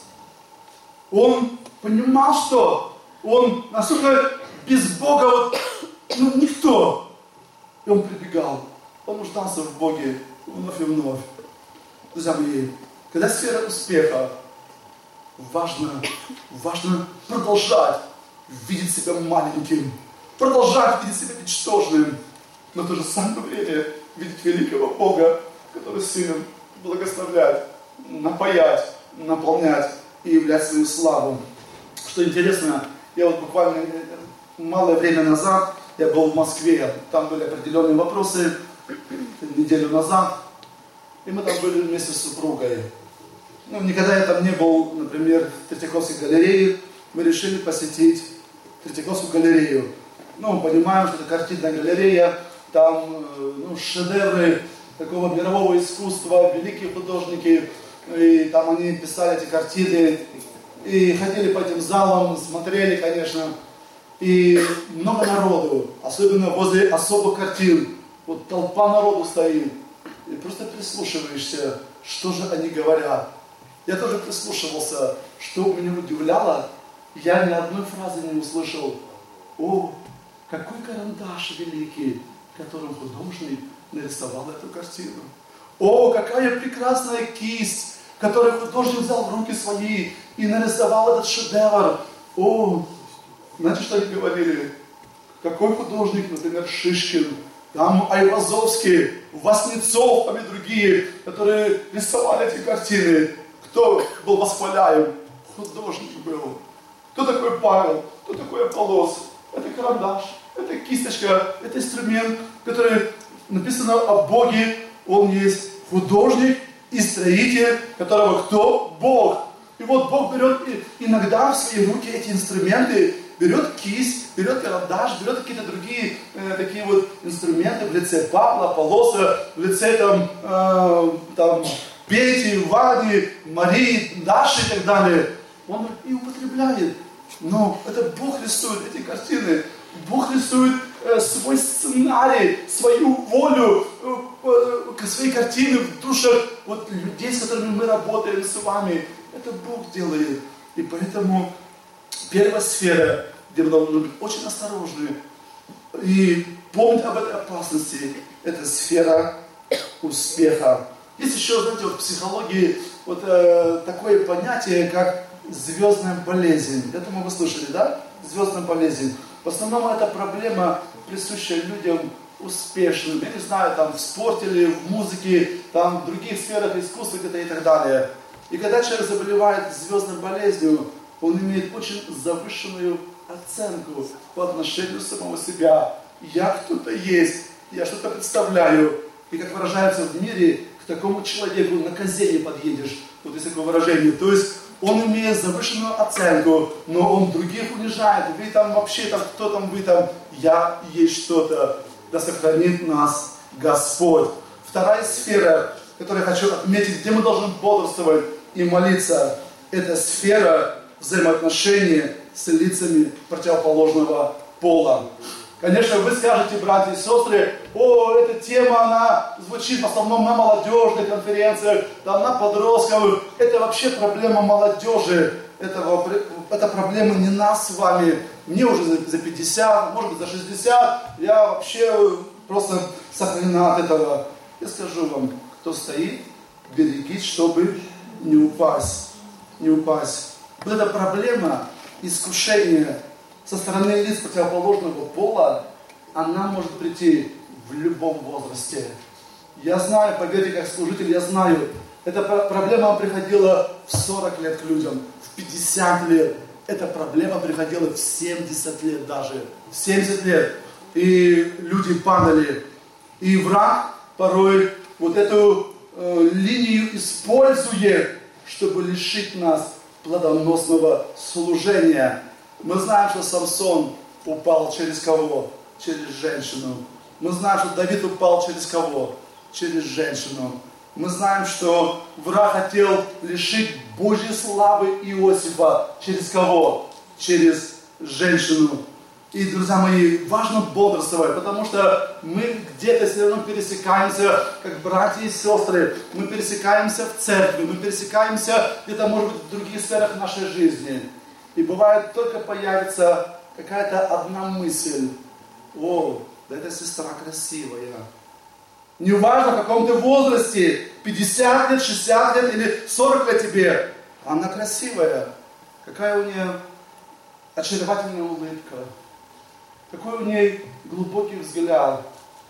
Он понимал, что он настолько без Бога, вот, ну, никто. И он прибегал, он нуждался в Боге вновь и вновь. Друзья мои, когда сфера успеха, важно, важно продолжать видеть себя маленьким, продолжать видеть себя ничтожным, но в то же самое время видеть великого Бога, который силен благословлять, напаять, наполнять и являть свою славу. Что интересно, я вот буквально малое время назад, я был в Москве, там были определенные вопросы, неделю назад, и мы там были вместе с супругой. Ну, никогда я там не был, например, в Третьяковской галерее, мы решили посетить Третьяковскую галерею. Ну, мы понимаем, что это картинная галерея, там ну, шедевры такого мирового искусства, великие художники, и там они писали эти картины, и ходили по этим залам, смотрели, конечно, и много народу, особенно возле особых картин. вот толпа народу стоит, и просто прислушиваешься, что же они говорят. Я тоже прислушивался, что меня удивляло, я ни одной фразы не услышал. О, какой карандаш великий, которым художник нарисовал эту картину. О, какая прекрасная кисть, которую художник взял в руки свои и нарисовал этот шедевр. О, знаете, что они говорили? Какой художник, например, Шишкин, там Айвазовский, Васнецов, там и другие, которые рисовали эти картины. Кто был восхваляем? Художник был. Кто такой Павел? Кто такой Аполлос? Это карандаш, это кисточка, это инструмент, который написано о Боге. Он есть художник и строитель, которого кто? Бог. И вот Бог берет иногда в свои руки эти инструменты, берет кисть, берет карандаш, берет какие-то другие э, такие вот инструменты в лице Павла, Аполлоса, в лице там, э, там Пети, Вани, Марии, Даши и так далее. Он и употребляет. Но это Бог рисует эти картины. Бог рисует э, свой сценарий, свою волю, э, свои картины в душах вот, людей, с которыми мы работаем с вами. Это Бог делает. И поэтому первая сфера, где мы должны быть очень осторожны и помнить об этой опасности, это сфера успеха. Есть еще, знаете, вот в психологии вот э, такое понятие, как звездная болезнь. Это мы вы слышали, да? Звездная болезнь. В основном это проблема, присущая людям успешным. Я не знаю, там в спорте или в музыке, там в других сферах искусства где-то и так далее. И когда человек заболевает звездной болезнью, он имеет очень завышенную оценку по отношению самого себя. Я кто-то есть, я что-то представляю. И как выражается в мире, к такому человеку на козе не подъедешь. Вот есть такое выражение. То есть он имеет завышенную оценку, но он других унижает. Вы там вообще, там, кто там, вы там, я есть что-то. Да сохранит нас Господь. Вторая сфера, которую я хочу отметить, где мы должны бодрствовать и молиться, это сфера взаимоотношений с лицами противоположного пола. Конечно, вы скажете, братья и сестры, о, эта тема, она звучит в основном на молодежных конференциях, там, на подростковых. Это вообще проблема молодежи. Это, это проблема не нас с вами. Мне уже за пятьдесят, может быть за шестьдесят. Я вообще просто сохранена от этого. Я скажу вам, кто стоит, берегись, чтобы не упасть. Не упасть. Вот эта проблема искушения со стороны лиц противоположного пола, она может прийти в любом возрасте. Я знаю, поверьте, как служитель, я знаю, эта проблема приходила в сорок лет к людям, в пятьдесят лет. Эта проблема приходила в семьдесят лет даже, в семьдесят лет. И люди падали. И враг порой вот эту э, линию использует, чтобы лишить нас плодоносного служения. Мы знаем, что Самсон упал через кого? Через женщину. Мы знаем, что Давид упал через кого? Через женщину. Мы знаем, что враг хотел лишить Божьей славы Иосифа. Через кого? Через женщину. И, друзья мои, важно бодрствовать, потому что мы где-то все равно пересекаемся, как братья и сестры. Мы пересекаемся в церкви, мы пересекаемся где-то, может быть, в других сферах нашей жизни. И бывает, только появится какая-то одна мысль. О, да эта сестра красивая. Неважно, в каком ты возрасте, пятьдесят лет, шестьдесят лет или сорок лет тебе. Она красивая. Какая у нее очаровательная улыбка. Какой у нее глубокий взгляд.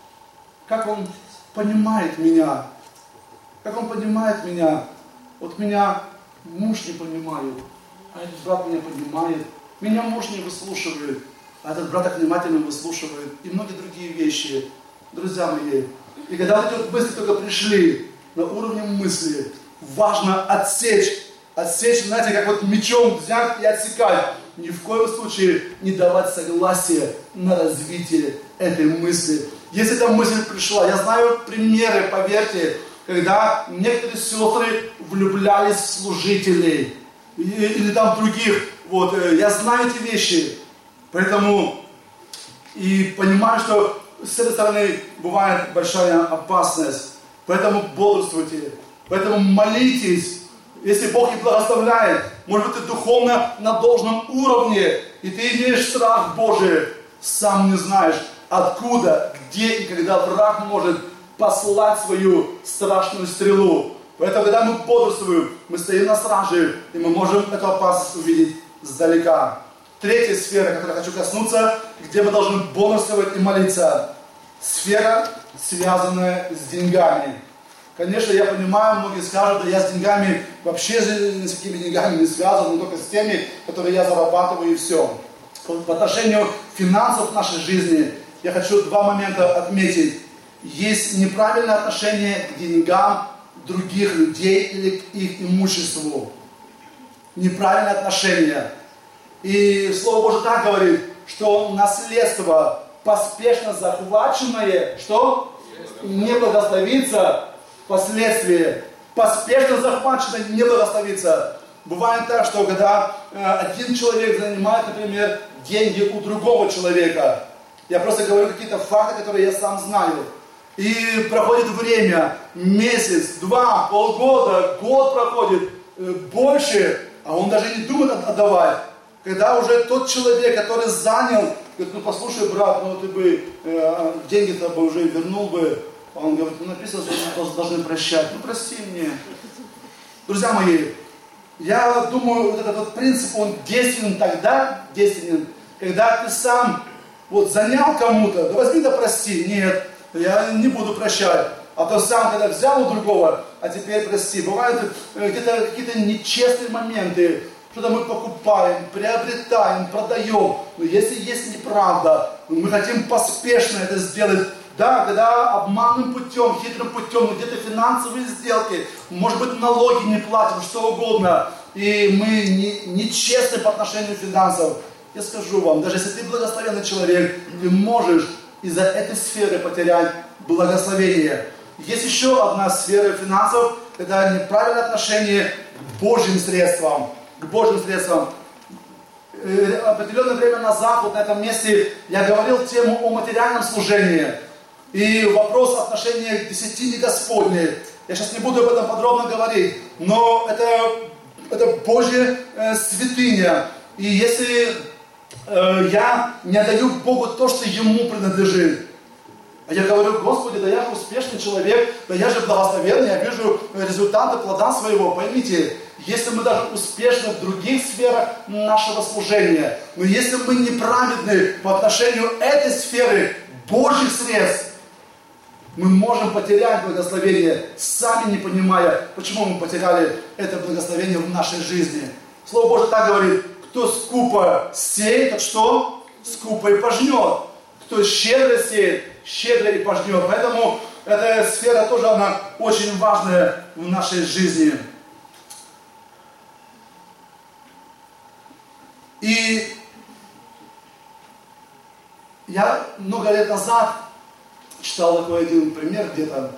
Как он понимает меня. Как он понимает меня. Вот меня муж не понимает. А этот брат меня понимает. Меня муж не выслушивает. А этот брат так внимательно выслушивает. И многие другие вещи. Друзья мои. И когда вот эти вот мысли только пришли на уровне мысли, важно отсечь. Отсечь, знаете, как вот мечом взять и отсекать. Ни в коем случае не давать согласия на развитие этой мысли. Если эта мысль пришла, я знаю примеры, поверьте, когда некоторые сестры влюблялись в служителей или там других. Вот, я знаю эти вещи, поэтому и понимаю, что с этой стороны бывает большая опасность. Поэтому бодрствуйте, поэтому молитесь. Если Бог не благословляет, может быть, ты духовно на должном уровне, и ты имеешь страх Божий, сам не знаешь, откуда, где и когда враг может послать свою страшную стрелу. Поэтому, когда мы бодрствуем, мы стоим на страже, и мы можем эту опасность увидеть сдалека. Третья сфера, которой я хочу коснуться, где мы должны бодрствовать и молиться. Сфера, связанная с деньгами. Конечно, я понимаю, многие скажут, да я с деньгами, вообще с какими деньгами не связан, но только с теми, которые я зарабатываю, и все. По отношению финансов в нашей жизни, я хочу два момента отметить. Есть неправильное отношение к деньгам других людей или к их имуществу. Неправильное отношение. И Слово Божие так говорит, что наследство, поспешно захваченное, что? Не благословится впоследствии. Поспешно захваченное не благословится. Бывает так, что когда э, один человек занимает, например, деньги у другого человека, я просто говорю какие-то факты, которые я сам знаю, и проходит время, месяц, два, полгода, год проходит, э, больше, а он даже не думает отдавать. Когда уже тот человек, который занял, говорит, ну послушай, брат, ну ты бы э, деньги-то бы уже вернул бы. Он говорит, ну написано, что мы должны прощать. Ну прости мне. Друзья мои, я думаю, вот этот вот принцип, он действенен тогда, действенен, когда ты сам вот занял кому-то, да возьми да прости. Нет, я не буду прощать. А то сам, когда взял у другого, а теперь прости. Бывают э, где-то какие-то нечестные моменты. Что-то мы покупаем, приобретаем, продаем. Но если есть неправда, мы хотим поспешно это сделать. Да, когда обманным путем, хитрым путем, ну, где-то финансовые сделки, может быть, налоги не платим, что угодно. И мы не, нечестны по отношению к финансам. Я скажу вам, даже если ты благословенный человек, ты можешь из-за этой сферы потерять благословение. Есть еще одна сфера финансов, это неправильное отношение к Божьим средствам. К Божьим средствам. Определенное время назад, вот на этом месте, я говорил тему о материальном служении. И вопрос отношения к десятине Господней. Я сейчас не буду об этом подробно говорить, но это, это Божья э, святыня. И если э, я не отдаю Богу то, что Ему принадлежит, а я говорю, Господи, да я же успешный человек, да я же благословенный, я вижу результаты плода своего. Поймите, если мы даже успешны в других сферах нашего служения, но если мы неправедны по отношению этой сферы Божьих средств, мы можем потерять благословение, сами не понимая, почему мы потеряли это благословение в нашей жизни. Слово Божие так говорит, кто скупо сеет, тот что? Скупо и пожнет. Кто щедро сеет, щедро и пожнет. Поэтому эта сфера тоже, она очень важная в нашей жизни. И я много лет назад читал такой один пример где-то,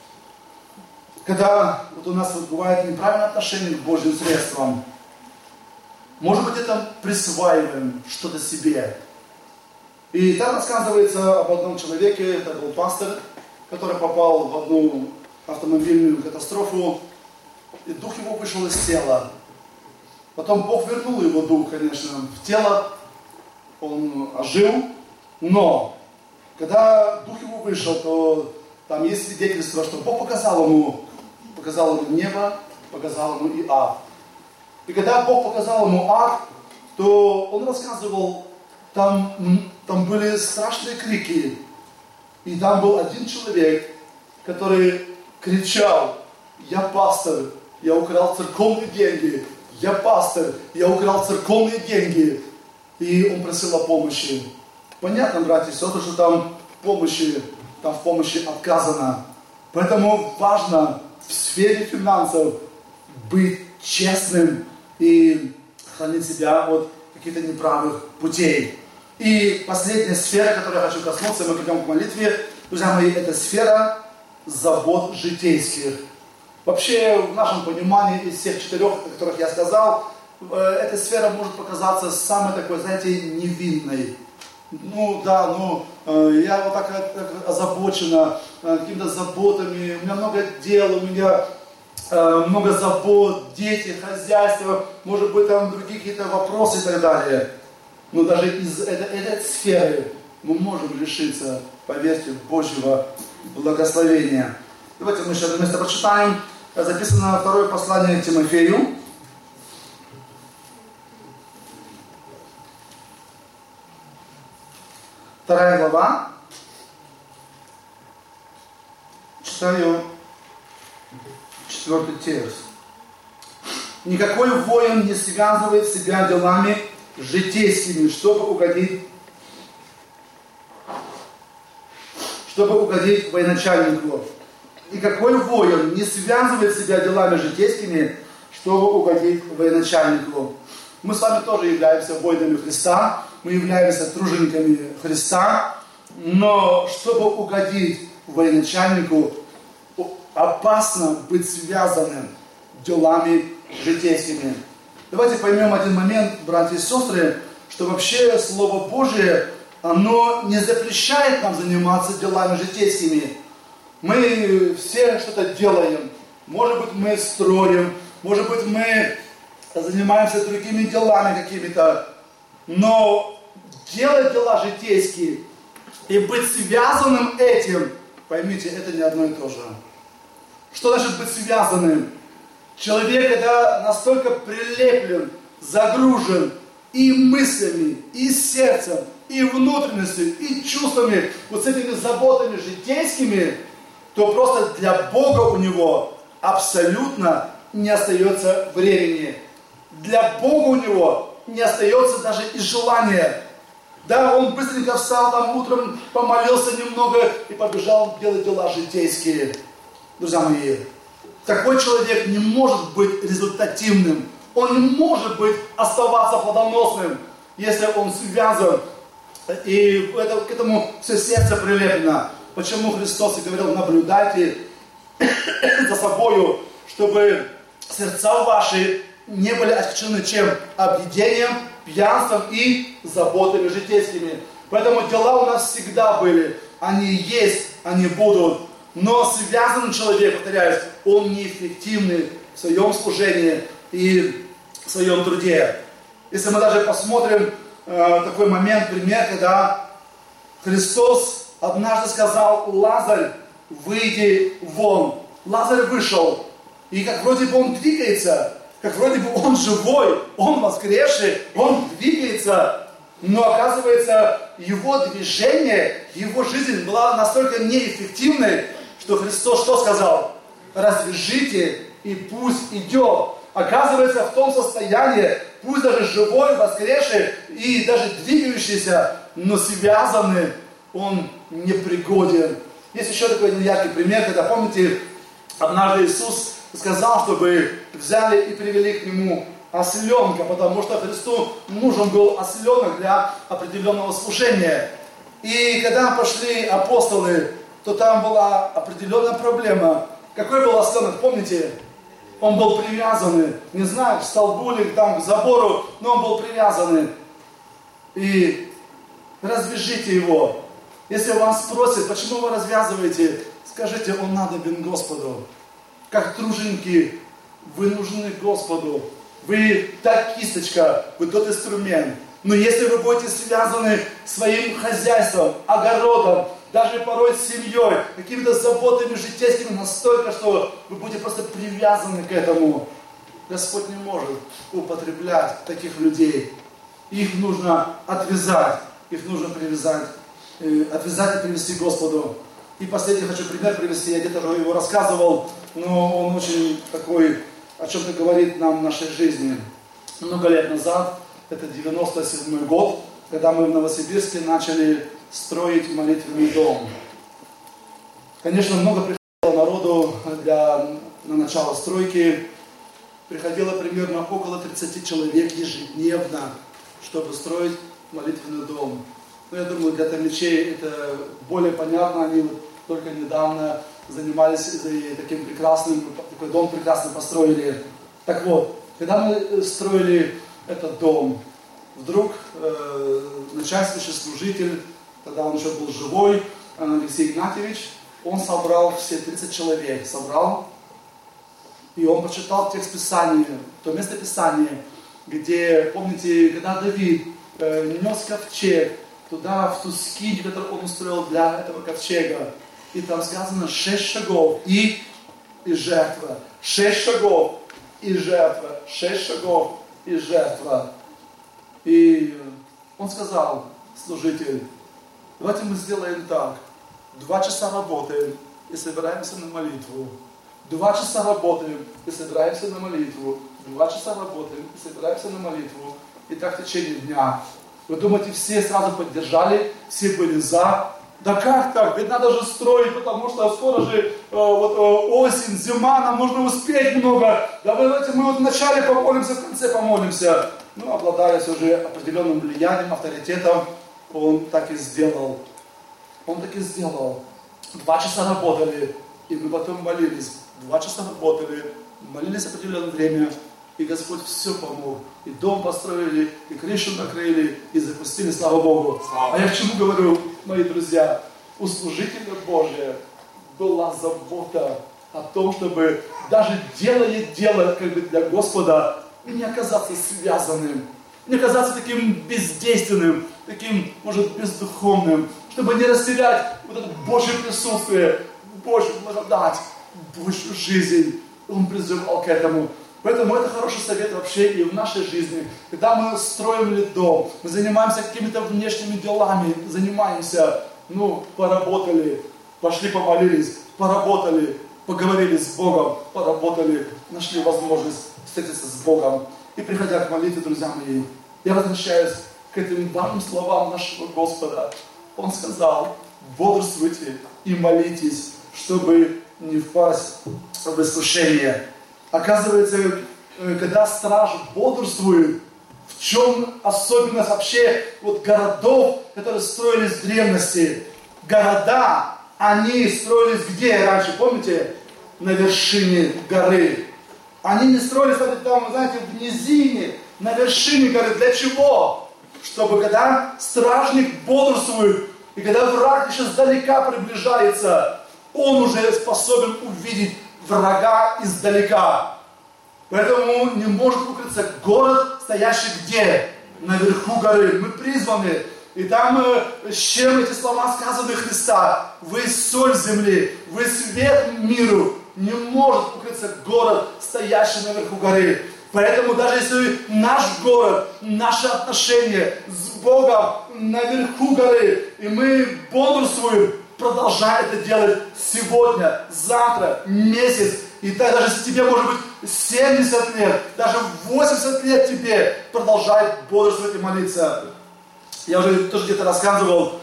когда вот у нас вот бывает неправильное отношение к Божьим средствам. Может быть, это присваиваем что-то себе. И там рассказывается об одном человеке, это был пастор, который попал в одну автомобильную катастрофу, и дух его вышел из тела. Потом Бог вернул его дух, конечно, в тело, он ожил, но когда дух его вышел, то там есть свидетельство, что Бог показал ему, показал ему небо, показал ему и ад. И когда Бог показал ему ад, то он рассказывал, там, там были страшные крики, и там был один человек, который кричал: я пастор, я украл церковные деньги, я пастор, я украл церковные деньги. И он просил о помощи. Понятно, братья и сестры, что там помощи, там в помощи отказано. Поэтому важно в сфере финансов быть честным и хранить себя от каких-то неправых путей. И последняя сфера, которой я хочу коснуться, мы придем к молитве, друзья мои, это сфера забот житейских. Вообще, в нашем понимании, из всех четырех, о которых я сказал, эта сфера может показаться самой такой, знаете, невинной. ну да, ну э, я вот так, так озабочена э, какими-то заботами, у меня много дел, у меня э, много забот, дети, хозяйство, может быть там другие какие-то вопросы и так далее. Но даже из этой, этой сферы мы можем лишиться, поверьте, Божьего благословения. Давайте мы еще одно место прочитаем. Записано второе послание к Тимофею. Вторая глава. Читаю четвертый текст. Никакой воин не связывает себя делами житейскими, чтобы угодить, чтобы угодить военачальнику. Никакой воин не связывает себя делами житейскими, чтобы угодить военачальнику. Мы с вами тоже являемся воинами Христа, мы являемся тружениками Христа, но чтобы угодить военачальнику, опасно быть связанным делами житейскими. Давайте поймем один момент, братья и сестры, что вообще Слово Божие, оно не запрещает нам заниматься делами житейскими. Мы все что-то делаем. Может быть, мы строим, может быть, мы занимаемся другими делами какими-то. Но делать дела житейские и быть связанным этим, поймите, это не одно и то же. Что значит быть связанным? Человек, когда настолько прилеплен, загружен и мыслями, и сердцем, и внутренностью, и чувствами, вот с этими заботами житейскими, то просто для Бога у него абсолютно не остается времени. Для Бога у него не остается даже и желания. Да, он быстренько встал там утром, помолился немного и побежал делать дела житейские. Друзья мои, такой человек не может быть результативным. Он не может быть, оставаться плодоносным, если он связан и это, к этому все сердце прилеплено. Почему Христос и говорил: наблюдайте за собою, чтобы сердца ваши не были отягчены чем? Объедением, пьянством и заботами житейскими. Поэтому дела у нас всегда были, они есть, они будут. Но связанный человек, повторяюсь, он неэффективный в своем служении и в своем труде. Если мы даже посмотрим э, такой момент, пример, когда Христос однажды сказал: Лазарь, выйди вон. Лазарь вышел, и как вроде бы он двигается, как вроде бы он живой, он воскресший, он двигается, но оказывается, его движение, его жизнь была настолько неэффективной, что Христос что сказал? Развяжите и пусть идет. Оказывается, в том состоянии, пусть даже живой, воскресший и даже двигающийся, но связанный, он непригоден. Есть еще такой один яркий пример, когда, помните, однажды Иисус сказал, чтобы взяли и привели к нему осленка, потому что Христу нужен был осленок для определенного служения. И когда пошли апостолы, то там была определенная проблема. Какой был осленок, помните? Он был привязанный, не знаю, к столбу или там к забору, но он был привязанный. И развяжите его. Если вас спросят, почему вы развязываете, скажите: он надобен Господу. Как труженики, вы нужны Господу. Вы та кисточка, вы тот инструмент. Но если вы будете связаны своим хозяйством, огородом, даже порой с семьей, какими-то заботами житейскими настолько, что вы будете просто привязаны к этому, Господь не может употреблять таких людей. Их нужно отвязать, их нужно привязать, э, отвязать и привести к Господу. И последний хочу пример привести, я где-то его рассказывал, но он очень такой, о чем-то говорит нам в нашей жизни. Много лет назад, это девяносто седьмой год, когда мы в Новосибирске начали строить молитвенный дом. Конечно, много приходило народу для, на начало стройки. Приходило примерно около тридцати человек ежедневно, чтобы строить молитвенный дом. Но я думаю, для томичей это более понятно. Они вот только недавно занимались и таким прекрасным, такой дом прекрасно построили. Так вот, когда мы строили этот дом, вдруг э, начальствующий служитель, тогда он еще был живой, Алексей Игнатьевич, он собрал все тридцать человек, собрал, и он прочитал текст Писания, то место Писания, где, помните, когда Давид э, нес ковчег туда, в ту скинь, которую он устроил для этого ковчега, и там сказано шесть шагов и, и жертва, шесть шагов и жертва, шесть шагов и жертва. И он сказал, служитель, давайте мы сделаем так, два часа работаем и собираемся на молитву. Два часа работаем и собираемся на молитву. Два часа работаем и собираемся на молитву. И так в течение дня. Вы думаете, все сразу поддержали, все были за? Да как так? Ведь надо же строить, потому что скоро же э, вот, э, осень, зима, нам нужно успеть много. Давайте мы вот вначале помолимся, в конце помолимся. Ну, обладая уже определенным влиянием, авторитетом, он так и сделал. Он так и сделал. Два часа работали, и мы потом молились. Два часа работали, молились определенное время, и Господь все помог. И дом построили, и крышу накрыли, и запустили, слава Богу. А я к чему говорю, мои друзья? У служителя Божия была забота о том, чтобы даже делая дело как бы для Господа, не оказаться связанным, не оказаться таким бездейственным, таким, может, бездуховным, чтобы не растерять вот это Божье присутствие, Божью благодать, Божью жизнь. Он призывал к этому. Поэтому это хороший совет вообще и в нашей жизни. Когда мы строим ли дом, мы занимаемся какими-то внешними делами, занимаемся, ну, поработали, пошли помолились, поработали, поговорили с Богом, поработали, нашли возможность встретиться с Богом. И приходя к молитве, друзья мои, я возвращаюсь к этим важным словам нашего Господа. Он сказал, бодрствуйте и молитесь, чтобы не впасть в искушение. Оказывается, когда страж бодрствует, в чем особенность вообще вот городов, которые строились в древности? Города, они строились где раньше, помните? На вершине горы. Они не строились там, знаете, в низине, на вершине горы. Для чего? Чтобы когда стражник бодрствует, и когда враг еще сдалека приближается, он уже способен увидеть врага издалека. Поэтому не может укрыться город, стоящий где? Наверху горы. Мы призваны. И там э, с чем эти слова сказаны Христа? Вы соль земли, вы свет миру. Не может укрыться город, стоящий наверху горы. Поэтому даже если наш город, наши отношения с Богом наверху горы, и мы бодрствуем, продолжай это делать сегодня, завтра, месяц. И так, даже если тебе может быть семьдесят лет, даже восемьдесят лет тебе, продолжай бодрствовать и молиться. Я уже тоже где-то рассказывал,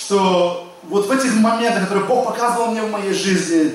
что вот в этих моментах, которые Бог показывал мне в моей жизни,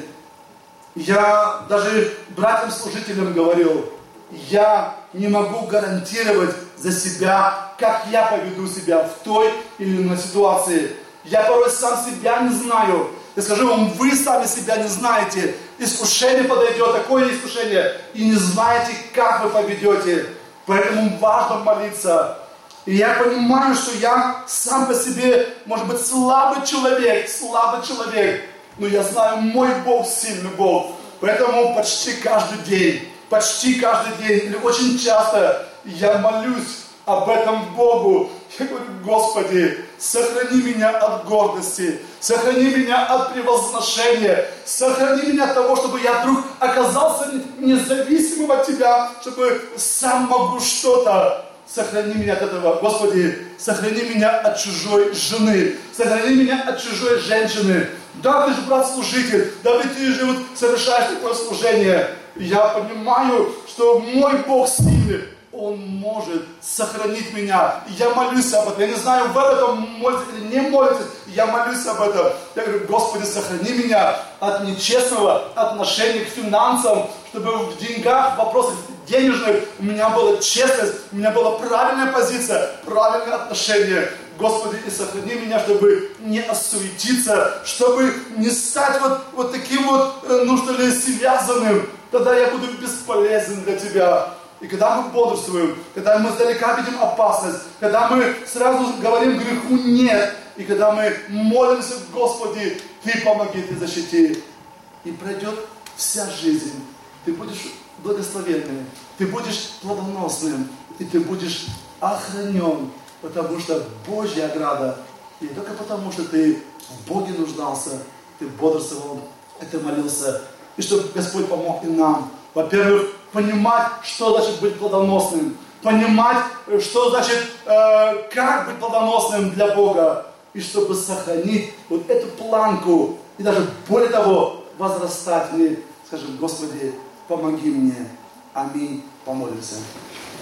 я даже братьям-служителям говорил, я не могу гарантировать за себя, как я поведу себя в той или иной ситуации. Я порой сам себя не знаю. Я скажу вам, вы сами себя не знаете. Искушение подойдет, такое искушение, и не знаете, как вы поведете. Поэтому важно молиться. И я понимаю, что я сам по себе, может быть, слабый человек, слабый человек. Но я знаю, мой Бог сильный Бог. Поэтому почти каждый день, почти каждый день, или очень часто я молюсь об этом Богу. Я говорю, Господи, сохрани меня от гордости, сохрани меня от превозношения, сохрани меня от того, чтобы я вдруг оказался независимым от Тебя, чтобы сам могу что-то. Сохрани меня от этого, Господи, сохрани меня от чужой жены, сохрани меня от чужой женщины. Да, ты же брат-служитель, да ведь ты же вот совершаешь такое служение. И я понимаю, что мой Бог сильный, Он может сохранить меня. И я молюсь об этом. Я не знаю, вы об этом молитесь или не молитесь. Я молюсь об этом. Я говорю, Господи, сохрани меня от нечестного отношения к финансам, чтобы в деньгах, в вопросах денежных у меня была честность, у меня была правильная позиция, правильное отношение. Господи, и сохрани меня, чтобы не осуетиться, чтобы не стать вот, вот таким вот, ну что ли, связанным. Тогда я буду бесполезен для Тебя. И когда мы бодрствуем, когда мы издалека видим опасность, когда мы сразу говорим греху нет, и когда мы молимся, Господи, Ты помоги, Ты защити. И пройдет вся жизнь. Ты будешь благословенным, ты будешь плодоносным, и ты будешь охранен, потому что Божья ограда. И не только потому, что ты в Боге нуждался, ты бодрствовал, и ты молился. И чтобы Господь помог и нам. Во-первых, понимать, что значит быть плодоносным. Понимать, что значит, э, как быть плодоносным для Бога. И чтобы сохранить вот эту планку. И даже более того, возрастать в ней. Скажем, Господи, помоги мне. Аминь. Помолимся.